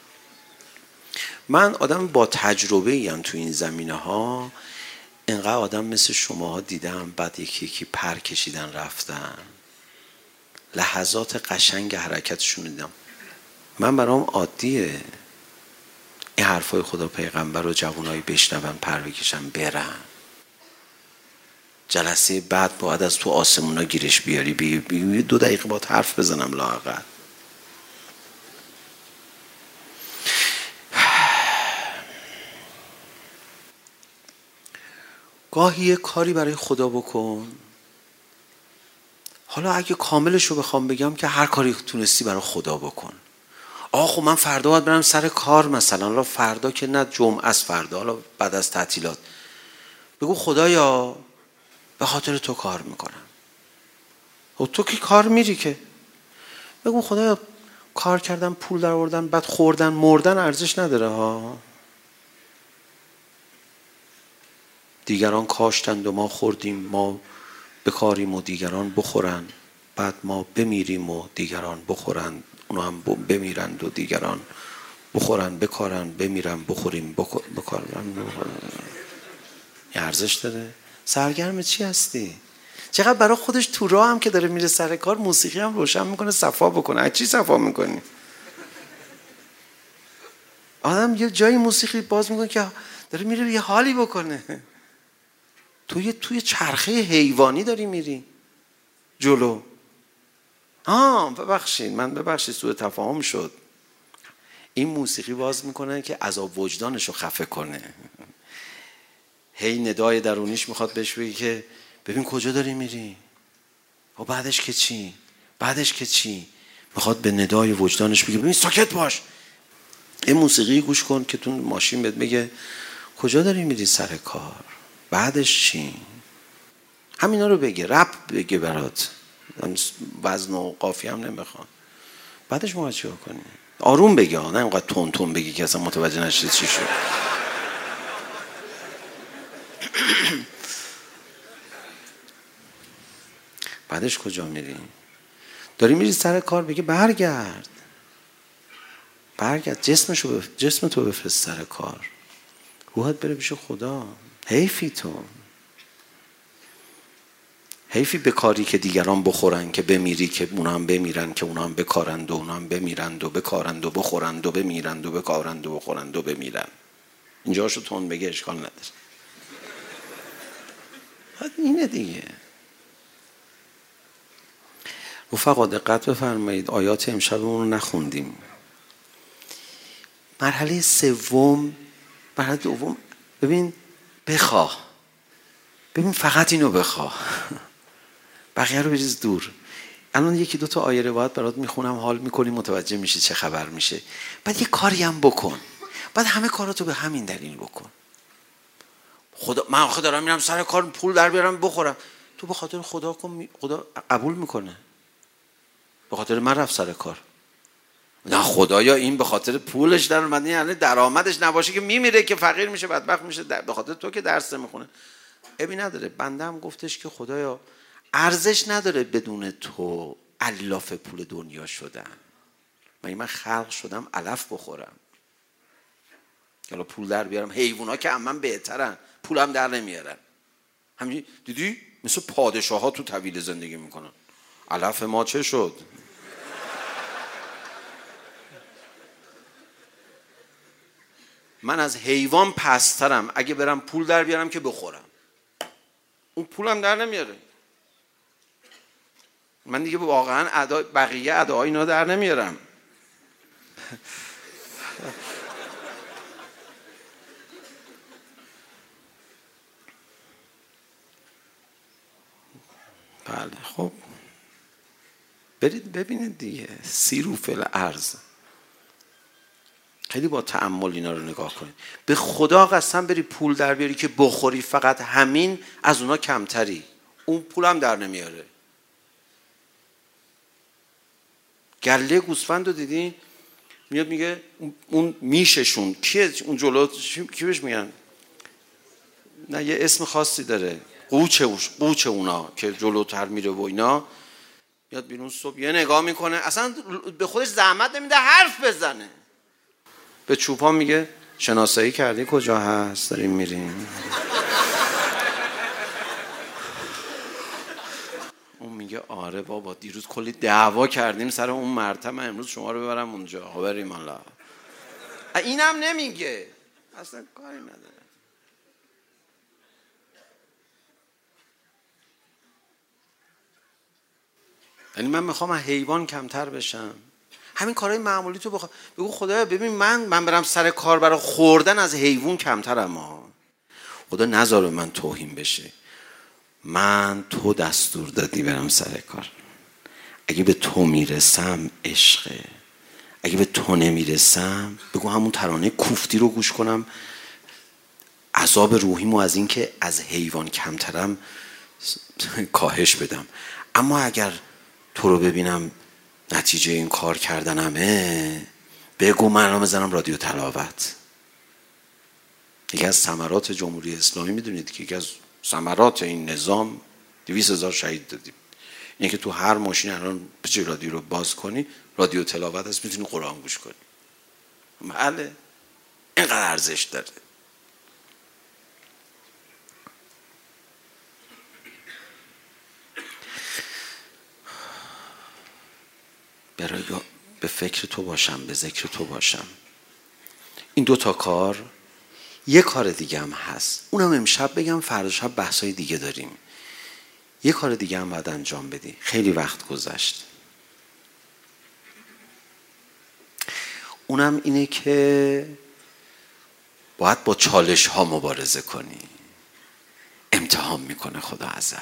من آدم با تجربه ایم تو این زمینه ها. اینقدر آدم مثل شماها دیدم، بعد یکی پر کشیدن رفتن. لحظات قشنگ حرکتشون دیدم. من برام عادیه این حرفای خدا پیغمبر رو جوانایی بشنون، پر بکشن، برن. جلسه بعد باید از تو آسمونا گیرش بیاری، 2 دقیقه باید حرف بزنم لااقل. گاهی یه کاری برای خدا بکن. حالا اگه کاملش رو بخوام بگم که هر کاری تونستی برای خدا بکن. خب من فردا باید برم سر کار مثلا، حالا فردا که نه، جمعه است فردا، حالا بعد از تعطیلات. بگو خدایا به خاطر تو کار میکنم. تو که کار میری که. بگو خدایا کار کردم، پول در آوردن، بعد خوردن مردن ارزش نداره ها. دیگران کاشتند و ما خوردیم، ما بکاریم و دیگران بخورن، بعد ما بمیریم و دیگران بخورن، اونا هم بمیرند و دیگران بخورن، بکارن، بمیرن، بخوریم، بکارن. این ارزش داره؟ سرگرم چی هستی؟ چقدر برای خودش تو راه هم که داره میره سر کار موسیقی هم روشن میکنه صفا بکنه. از چی صفا میکنی؟ آدم یه جایی موسیقی باز میکنه که داره میره یه حالی بکنه. توی چرخه حیوانی داری میری جلو. ببخشید سوء تفاهم شد. این موسیقی باز میکنه که عذاب وجدانشو خفه کنه. هی ندای درونیش میخواد بهش بگه که ببین کجا داری میری و بعدش که چی. میخواد به ندای وجدانش بگه ببین ساکت باش. این موسیقی گوش کن که تو ماشین بهت میگه کجا داری میری سر کار، بعدش چی. همینا رو بگه، رپ بگه برات، وزن و قافیه هم نمیخواد. بعدش ما چی کنی؟ آروم بگه، نه اینقدر تون تون بگی که اصلا متوجه نشید چی شد. بعدش کجا میری؟ داری میری سر کار، بگه برگرد جسم تو بفرست سر کار، روحت بره پیش خدا. حیفی به کاری که دیگران بخورن که بمیری، که اونا هم بمیرن، که اونا هم بکارند و اونا هم بمیرند و بکارند و بخورند و بمیرند و بکارند و بخورند و بمیرن. اینجاشو تون بگه اشکال نداره. اینه دیگه. رفقا دقت بفرمایید، آیات امشبمون رو نخوندیم. مرحله سوم، مرحله دوم، ببین فقط اینو بخواه، بقیه رو بریز دور. الان 1-2 تا آیه روایت برات میخونم، حال میکنی، متوجه میشی چه خبر میشه. بعد یه کاری هم بکن، بعد همه کاراتو به همین دلیل بکن. من آخه دارم میرم سر کار پول در بیارم بخورم. تو به خاطر خدا کن، خدا قبول میکنه. به خاطر من رفت سر کار، نه خدایا این به خاطر پولش در اومده، یعنی درآمدش نباشه که میمیره، که فقیر میشه، بدبخت میشه، به خاطر تو که درس میخونه. ابی نداره. بنده هم گفتش که خدایا ارزش نداره بدون تو الاف پول دنیا شدن. من خلق شدم علف بخورم، حالا پول در بیارم. حیوونا که من بهترن، پولم در نمیارن. همین دیدی مثل پادشاه ها تو طویل زندگی میکنن. علف ما چه شد؟ من از حیوان پسترم. اگه برم پول در بیارم که بخورم، اون پولم در نمیاره. من دیگه واقعا بقیه ادعای اینا در نمیارم. بله خب برید ببینید دیگه. سیروا فی الارض. خیلی با تأمل اینا رو نگاه کنید. به خدا قسم بری پول در بیاری که بخوری، فقط همین، از اونا کمتری. اون پولم در نمیاره. گله گوسفند رو دیدین؟ میاد میگه اون میششون کیه؟ اون جلو کی بهش میگن؟ نه یه اسم خاصی داره. قوچ اونا که جلوتر میره و اینا. میاد بیرون صبح یه نگاه میکنه، اصلا به خودش زحمت نمیده حرف بزنه. به چوپان میگه شناسایی کردی کجا هست داریم میریم. اون میگه آره بابا دیروز کلی دعوا کردیم سر اون مرتبه، من امروز شما رو ببرم اونجا. بریم الله. اینم نمیگه، اصلا کاری نداره. یعنی من میخوام از حیوان کمتر بشم. همین کارهای معمولی تو بگو خدایا ببین من برم سر کار برای خوردن از حیوان کمترم ها. خدا نذاره من توهین بشه. من تو دستور دادی برم سر کار. اگه به تو میرسم عشقه، اگه به تو نمیرسم بگو همون ترانه کوفتی رو گوش کنم، عذاب روحیمو از این که از حیوان کمترم کاهش بدم. اما اگر تو رو ببینم نتیجه این کار کردنمه، بگو من رو بزنم رادیو تلاوت. یکی از ثمرات جمهوری اسلامی میدونید که یکی از ثمرات این نظام 200,000 شهید دادیم. اینه که تو هر ماشین الان پیچ رادیو رو باز کنی رادیو تلاوت هست، میتونی قرآن گوش کنی. بله اینقدر ارزش داره. برای به فکر تو باشم، به ذکر تو باشم. این 2 تا کار. یه کار دیگه هم هست، اونم امشب بگم، فردا شب بحثای دیگه داریم. یه کار دیگه هم باید انجام بدی. خیلی وقت گذشت. اونم اینه که باید با چالش ها مبارزه کنی. امتحان میکنه خدا ازت.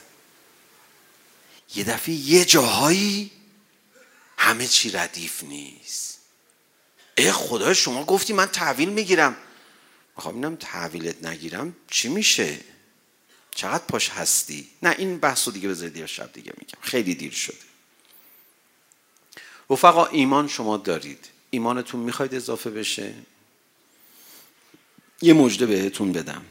یه دفعه یه جاهایی همه چی ردیف نیست. خدای شما گفتی من تحویل میگیرم. میخوام اینم تحویلت نگیرم چی میشه؟ چقدر پاش هستی؟ نه این بحثو دیگه بذارید یا شب دیگه میگم، خیلی دیر شده. رفقا ایمان شما دارید، ایمانتون میخواید اضافه بشه؟ یه مژده بهتون بدم.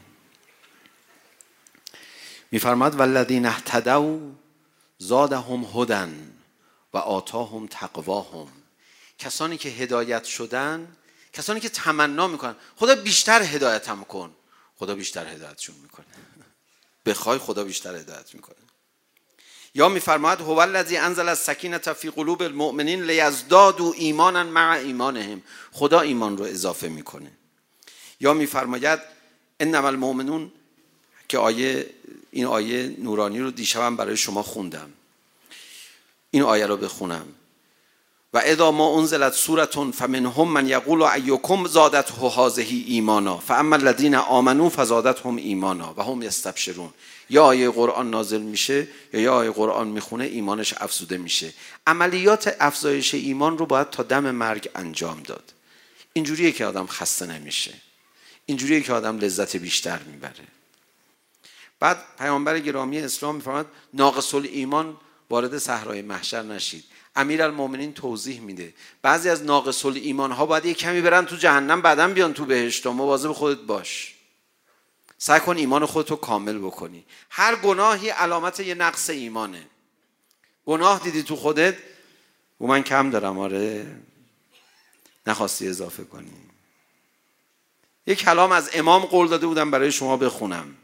میفرماد والذین اهتدوا زادهم هدی و آتاهم تقواهم. کسانی که هدایت شدن، کسانی که تمنا میکنن خدا بیشتر هدایتم کن، خدا بیشتر هدایتشون میکنه. بخوای خدا بیشتر هدایت میکنه. یا میفرماید هو الذی انزل السکینة فی قلوب المؤمنین لیزدادوا ایمانا مع ایمانهم. خدا ایمان رو اضافه میکنه. یا میفرماید انما المؤمنون، که این آیه نورانی رو دیشبم برای شما خوندم. این آیه رو بخونم. و اذا ما انزلت سورة فمنهم من یقول ایکم زادته هذه ایمانا فاما الذین آمنوا فزادتهم ایمانا و هم یستبشرون. یا آیه قرآن نازل میشه یا آیه قرآن میخونه ایمانش افزوده میشه. عملیات افزایش ایمان رو باید تا دم مرگ انجام داد. اینجوریه که آدم خسته نمیشه، اینجوریه که آدم لذت بیشتر میبره. بعد پیامبر گرامی اسلام میفرماد ناقص الایمان وارد صحرای محشر نشید. امیرالمومنین توضیح میده بعضی از ناقص الایمان ها باید یه کمی برن تو جهنم بعداً بیان تو بهشت. مواظب خودت باش، سعی کن ایمان خودتو کامل بکنی. هر گناهی علامت یه نقص ایمانه. گناه دیدی تو خودت و من کم دارم، آره نخواستی اضافه کنی. یک کلام از امام قول داده بودم برای شما بخونم.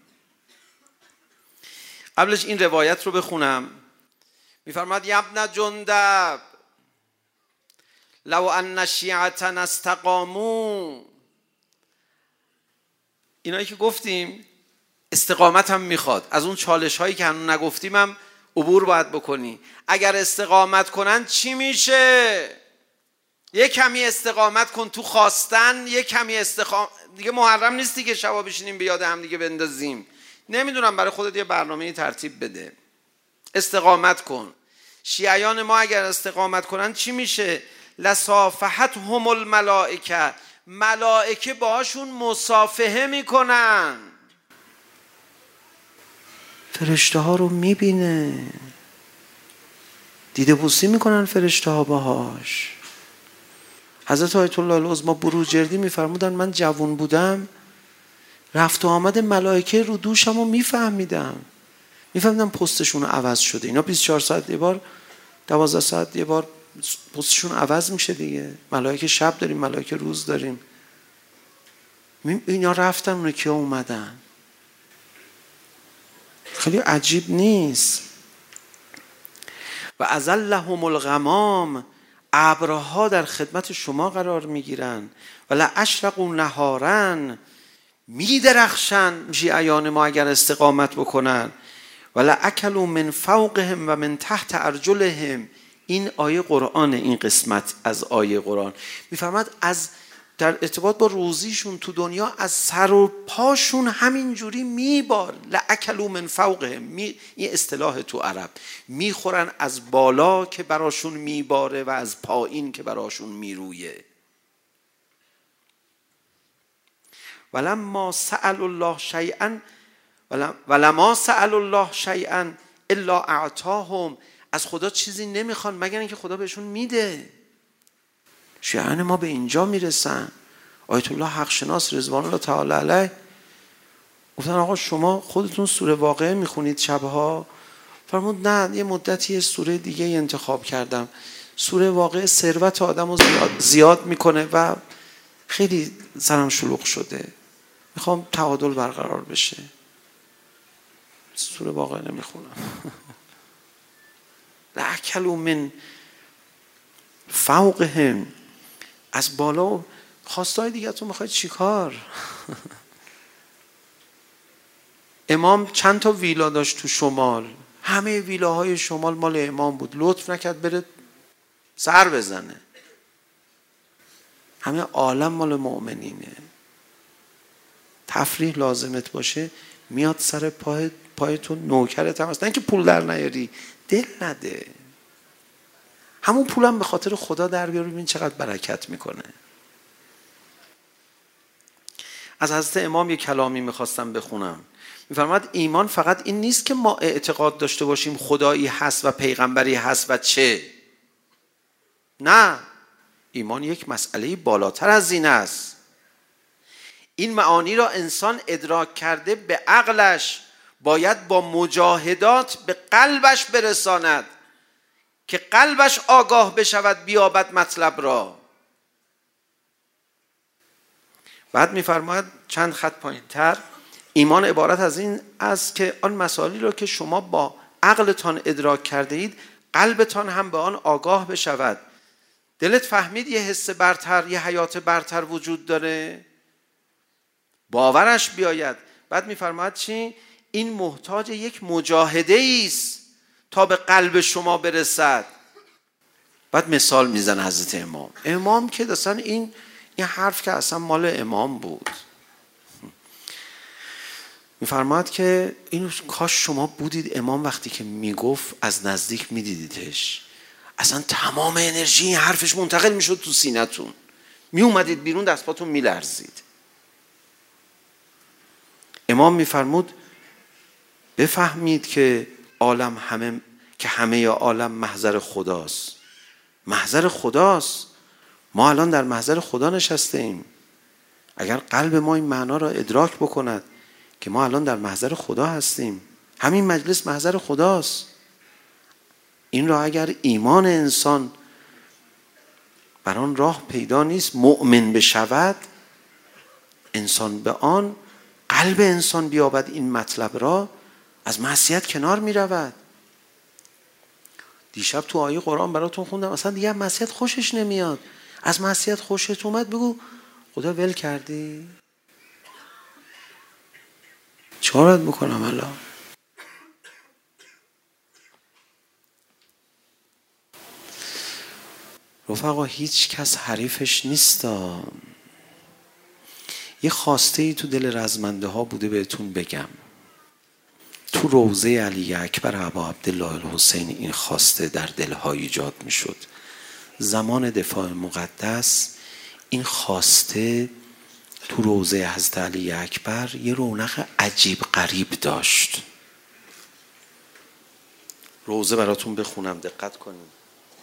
قبلش این روایت رو بخونم. میفرماد یا ابن جندب لو ان شیعة استقاموا. اینایی که گفتیم استقامت هم میخواد. از اون چالش هایی که هنوز نگفتیم هم عبور باید بکنی. اگر استقامت کنن چی میشه؟ یک کمی استقامت کن تو خواستن، یک کمی دیگه محرم نیستی که شبا بشینیم به یاد هم دیگه بندازیم. نمیدونم برای خودت یه برنامه ترتیب بده. استقامت کن. شیعیان ما اگر استقامت کنن چی میشه؟ لصافحتهم الملائکه. ملائکه باهاشون مصافحه میکنن. فرشته ها رو میبینه، دیده بوسی میکنن فرشته ها باهاش. حضرت آیت الله العظمی بروجردی میفرمودن من جوان بودم رفت و آمد ملائکه رو دوشم رو میفهمیدم پستشون عوض شده. اینا 24 ساعت یه بار 12 ساعت یه بار پستشون عوض میشه دیگه. ملائکه شب داریم، ملائکه روز داریم. اینا رفتن اون کیا اومدن. خیلی عجیب نیست. و ازلهم الغمام، ابرها در خدمت شما قرار میگیرن. و لاشرقوا نهارا، میدرخشن شیعیان ما اگر استقامت بکنن. و لاکلوا من فوقهم و من تحت ارجلهم. این آیه قرآن، این قسمت از آیه قرآن میفرماد از در ارتباط با روزیشون تو دنیا از سر و پاشون همینجوری میبار. لاکلوا من فوقهم، این اصطلاح تو عرب، میخورن از بالا که براشون میباره و از پایین که براشون میرویه. ولما سأل الله شیئا ولما سأل الله شیئا الا اعطاهم. از خدا چیزی نمیخوان مگر اینکه خدا بهشون میده. شیعان ما به اینجا میرسن. آیت الله حق شناس رضوان الله تعالی علیه گفتن آقا شما خودتون سوره واقعه میخونید شبها؟ فرمود نه، یه مدتی سوره دیگه انتخاب کردم. سوره واقعه ثروت آدمو زیاد میکنه و خیلی سرم شلوغ شده، میخوام تعادل برقرار بشه. سوره واقعه نمیخونم. لأکلوا من فوقهم، از بالا. خواستای دیگه تو میخواید چیکار؟ امام چند تا ویلا داشت تو شمال، همه ویلاهای شمال مال امام بود. لطف نکرد بره سر بزنه. همه عالم مال مؤمنینه. تفریح لازمت باشه میاد سر پایتون، نوکرت هم هست. نه اینکه پول در نیاری، دل نده، همون پولم به خاطر خدا در بیار، ببین چقدر برکت میکنه. از حضرت امام یک کلامی میخواستم بخونم. میفرماد ایمان فقط این نیست که ما اعتقاد داشته باشیم خدایی هست و پیغمبری هست و چه. نه، ایمان یک مسئله بالاتر از این است. این معانی را انسان ادراک کرده به عقلش باید با مجاهدات به قلبش برساند که قلبش آگاه بشود بیابد مطلب را. بعد میفرماید چند خط پایین تر، ایمان عبارت از این است که آن مسائلی را که شما با عقلتان ادراک کرده اید قلبتان هم به آن آگاه بشود. دلت فهمید یه حس برتر، یه حیات برتر وجود داره، باورش بیاید. بعد میفرماید چی؟ این محتاج یک مجاهده است تا به قلب شما برسد. بعد مثال میزنه حضرت امام که اصلا این حرف که اصلا مال امام بود. میفرماید که اینو کاش شما بودید امام وقتی که میگفت از نزدیک میدیدیدش، اصلا تمام انرژی این حرفش منتقل میشد تو سینه‌تون، میومدید بیرون دست پاتون میلرزید. امام میفرمود بفهمید که همه عالم محضر خداست. محضر خداست. ما الان در محضر خدا نشسته ایم. اگر قلب ما این معنا را ادراک بکند که ما الان در محضر خدا هستیم، همین مجلس محضر خداست. این را اگر ایمان انسان بر آن راه پیدا نیست مؤمن بشود، انسان به آن قلب انسان بیابد این مطلب را، از معصیت کنار می رود. دیشب تو آیه قرآن براتون خوندم اصلا دیگه معصیت خوشش نمیاد. از معصیت خوشت اومد بگو خدا ول کردی؟ چیکارت بکنم الان؟ رفقا هیچ کس حریفش نیستا. یه خواسته ای تو دل رزمنده ها بوده بهتون بگم. تو روضه علی اکبر ابا عبدالله الحسین این خواسته در دلها ایجاد می شد. زمان دفاع مقدس این خواسته تو روضه حضرت علی اکبر یه رونق عجیب غریب داشت. روضه براتون بخونم، دقت کنید.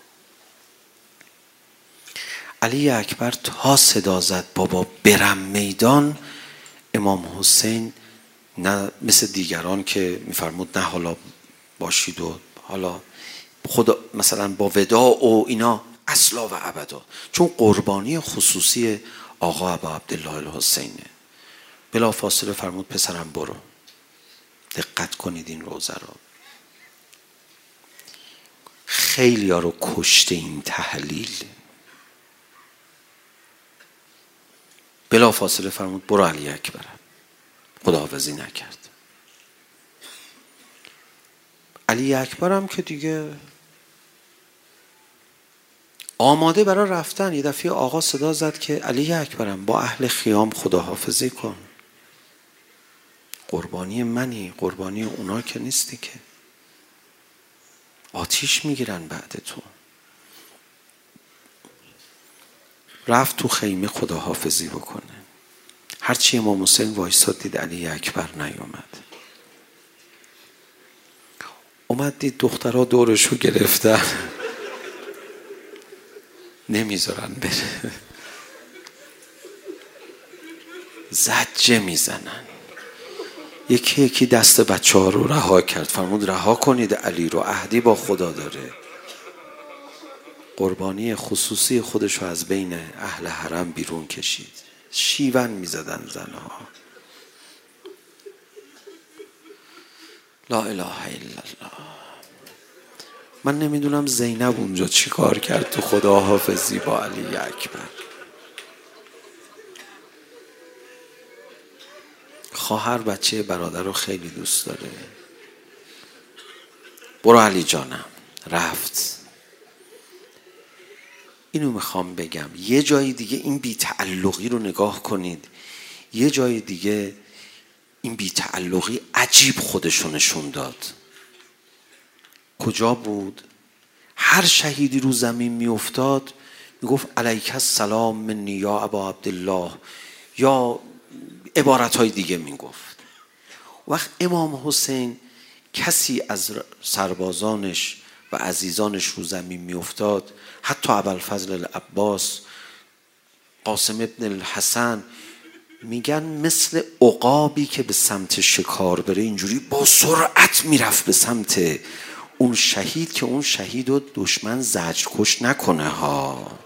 علی اکبر تا صدا زد بابا برم میدان، امام حسین نه مثل دیگران که میفرمود نه حالا باشید و حالا خدا مثلا با وداع و اینا، اصلا و ابدا، چون قربانی خصوصی آقا ابا عبدالله الحسینه. بلا فاصله فرمود پسرم برو. دقت کنید این روزه رو. خیلی ها رو کشته این تحلیل. بلا فاصله فرمود برو علی اکبر. خداحافظی نکرد. علی اکبر هم که دیگه آماده برای رفتن، یه دفعه آقا صدا زد که علی اکبرم با اهل خیام خداحافظی کن. قربانی منی، قربانی اونا که نیستی که. آتیش میگیرن بعد تو. رفت تو خیمه خداحافظی بکنه. هرچی امام حسین وایساد دید علی اکبر نیومد. اومد دید دخترها دورشو گرفتن نمیذارن بره، زجه میزنن. یکی دست بچه ها رو رها کرد، فرمود رها کنید علی رو، عهدی با خدا داره. قربانی خصوصی خودش رو از بین اهل حرم بیرون کشید. شیون میزدن زنها. لا اله الا الله. من نمیدونم زینب اونجا چی کار کرد تو خداحافظی با علی اکبر. خواهر بچه برادر رو خیلی دوست داره. برو علی جانم. رفت. اینو میخوام بگم، یه جای دیگه این بی‌تعلقی رو نگاه کنید. یه جای دیگه این بی‌تعلقی عجیب خودشو نشون داد. کجا بود؟ هر شهیدی رو زمین میافتاد میگفت علیک السلام منی یا ابا عبدالله، یا عبارتهای دیگه میگفت. وقت امام حسین کسی از سربازانش و عزیزانش رو زمین میافتاد، حتی ابوالفضل العباس، قاسم ابن الحسن، میگن مثل عقابی که به سمت شکار بره اینجوری با سرعت میرفت به سمت اون شهید که اون شهید رو دشمن زجرکش نکنه ها.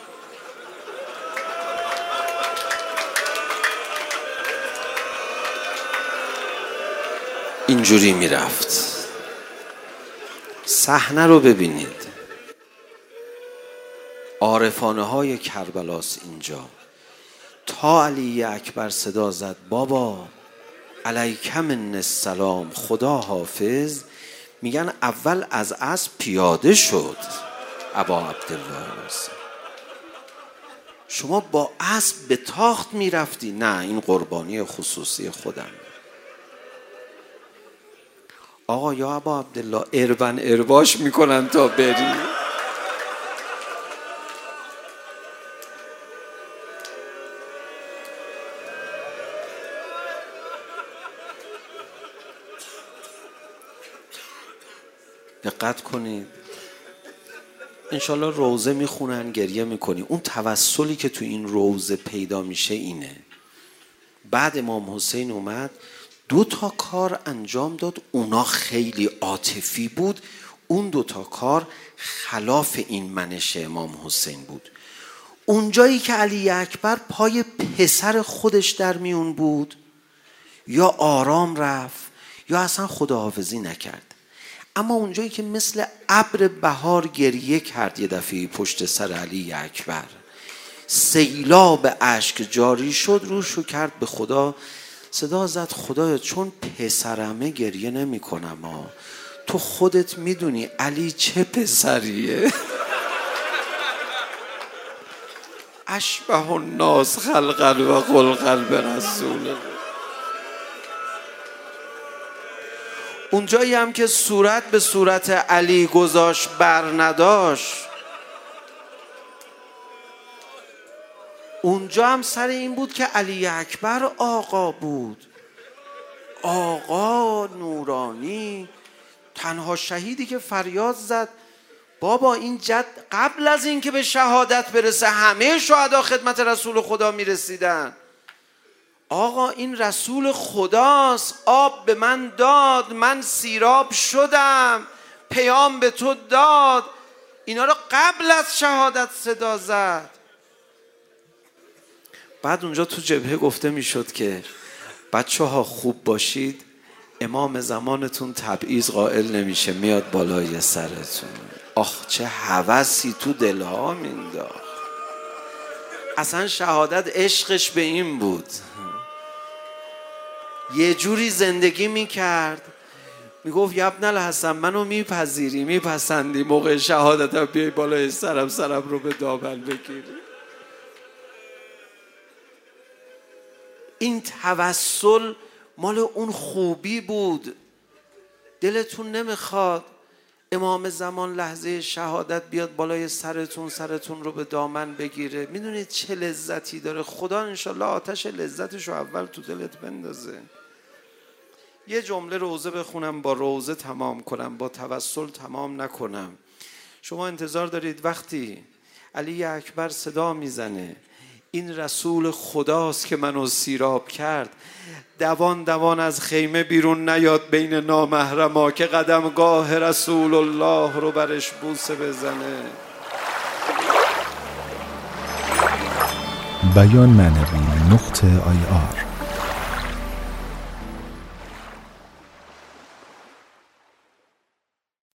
اینجوری میرفت. صحنه رو ببینید. عارفانه های کربلاس اینجا. تا علی اکبر صدا زد بابا علیک من السلام خدا حافظ، میگن اول از اسب پیاده شد ابا عبدالله. شما با اسب به تاخت میرفتی؟ نه، این قربانی خصوصی خودم. آقا یا ابا عبدالله ارون ارواش میکنن تا بری. دقت کنید. انشالله روزه میخونن گریه میکنی. اون توسلی که تو این روزه پیدا میشه اینه. بعد امام حسین اومد 2 کار انجام داد. اونا خیلی عاطفی بود. اون 2 کار خلاف این منش امام حسین بود. اونجایی که علی اکبر پای پسر خودش در میون بود، یا آرام رفت یا اصلا خداحافظی نکرد. اما اونجایی که مثل ابر بهار گریه کرد یه دفعه پشت سر علی اکبر، سیلاب اشک جاری شد، روشو کرد به خدا، صدا زد خدایا چون پسرمه گریه نمی کنم تو خودت میدونی علی چه پسریه. اشبه الناس خلقا و خلقا برسول الله. اونجایی هم که صورت به صورت علی گذاشت بر نداشت، اونجا هم سر این بود که علی اکبر آقا بود. آقا نورانی، تنها شهیدی که فریاد زد بابا این جد قبل از این که به شهادت برسه همه شهدا خدمت رسول خدا میرسیدن. آقا این رسول خداست، آب به من داد، من سیراب شدم، پیام به تو داد. اینا رو قبل از شهادت صدا زد. بعد اونجا تو جبهه گفته میشد که بچه ها خوب باشید، امام زمانتون تبعیض قائل نمیشه، میاد بالای سرتون. آخ چه هوسی تو دلها مینداخت. اصلا شهادت عشقش به این بود، یه جوری زندگی میکرد میگفت یبن الحسن منو میپذیری میپسندی موقع شهادتم بیای بالای سرم رو به دامن بگیری. این توسل مال اون خوبی بود. دلتون نمیخواد امام زمان لحظه شهادت بیاد بالای سرتون رو به دامن بگیره؟ میدونید چه لذتی داره؟ خدا انشالله آتش لذتش رو اول تو دلت بندازه. یه جمله روزه بخونم، با روزه تمام کنم، با توسل تمام نکنم. شما انتظار دارید وقتی علی اکبر صدا میزنه این رسول خداست که منو سیراب کرد، دوان دوان از خیمه بیرون نیاد بین نامحرما که قدمگاه رسول الله رو برش بوسه بزنه. بیان معنوی .ir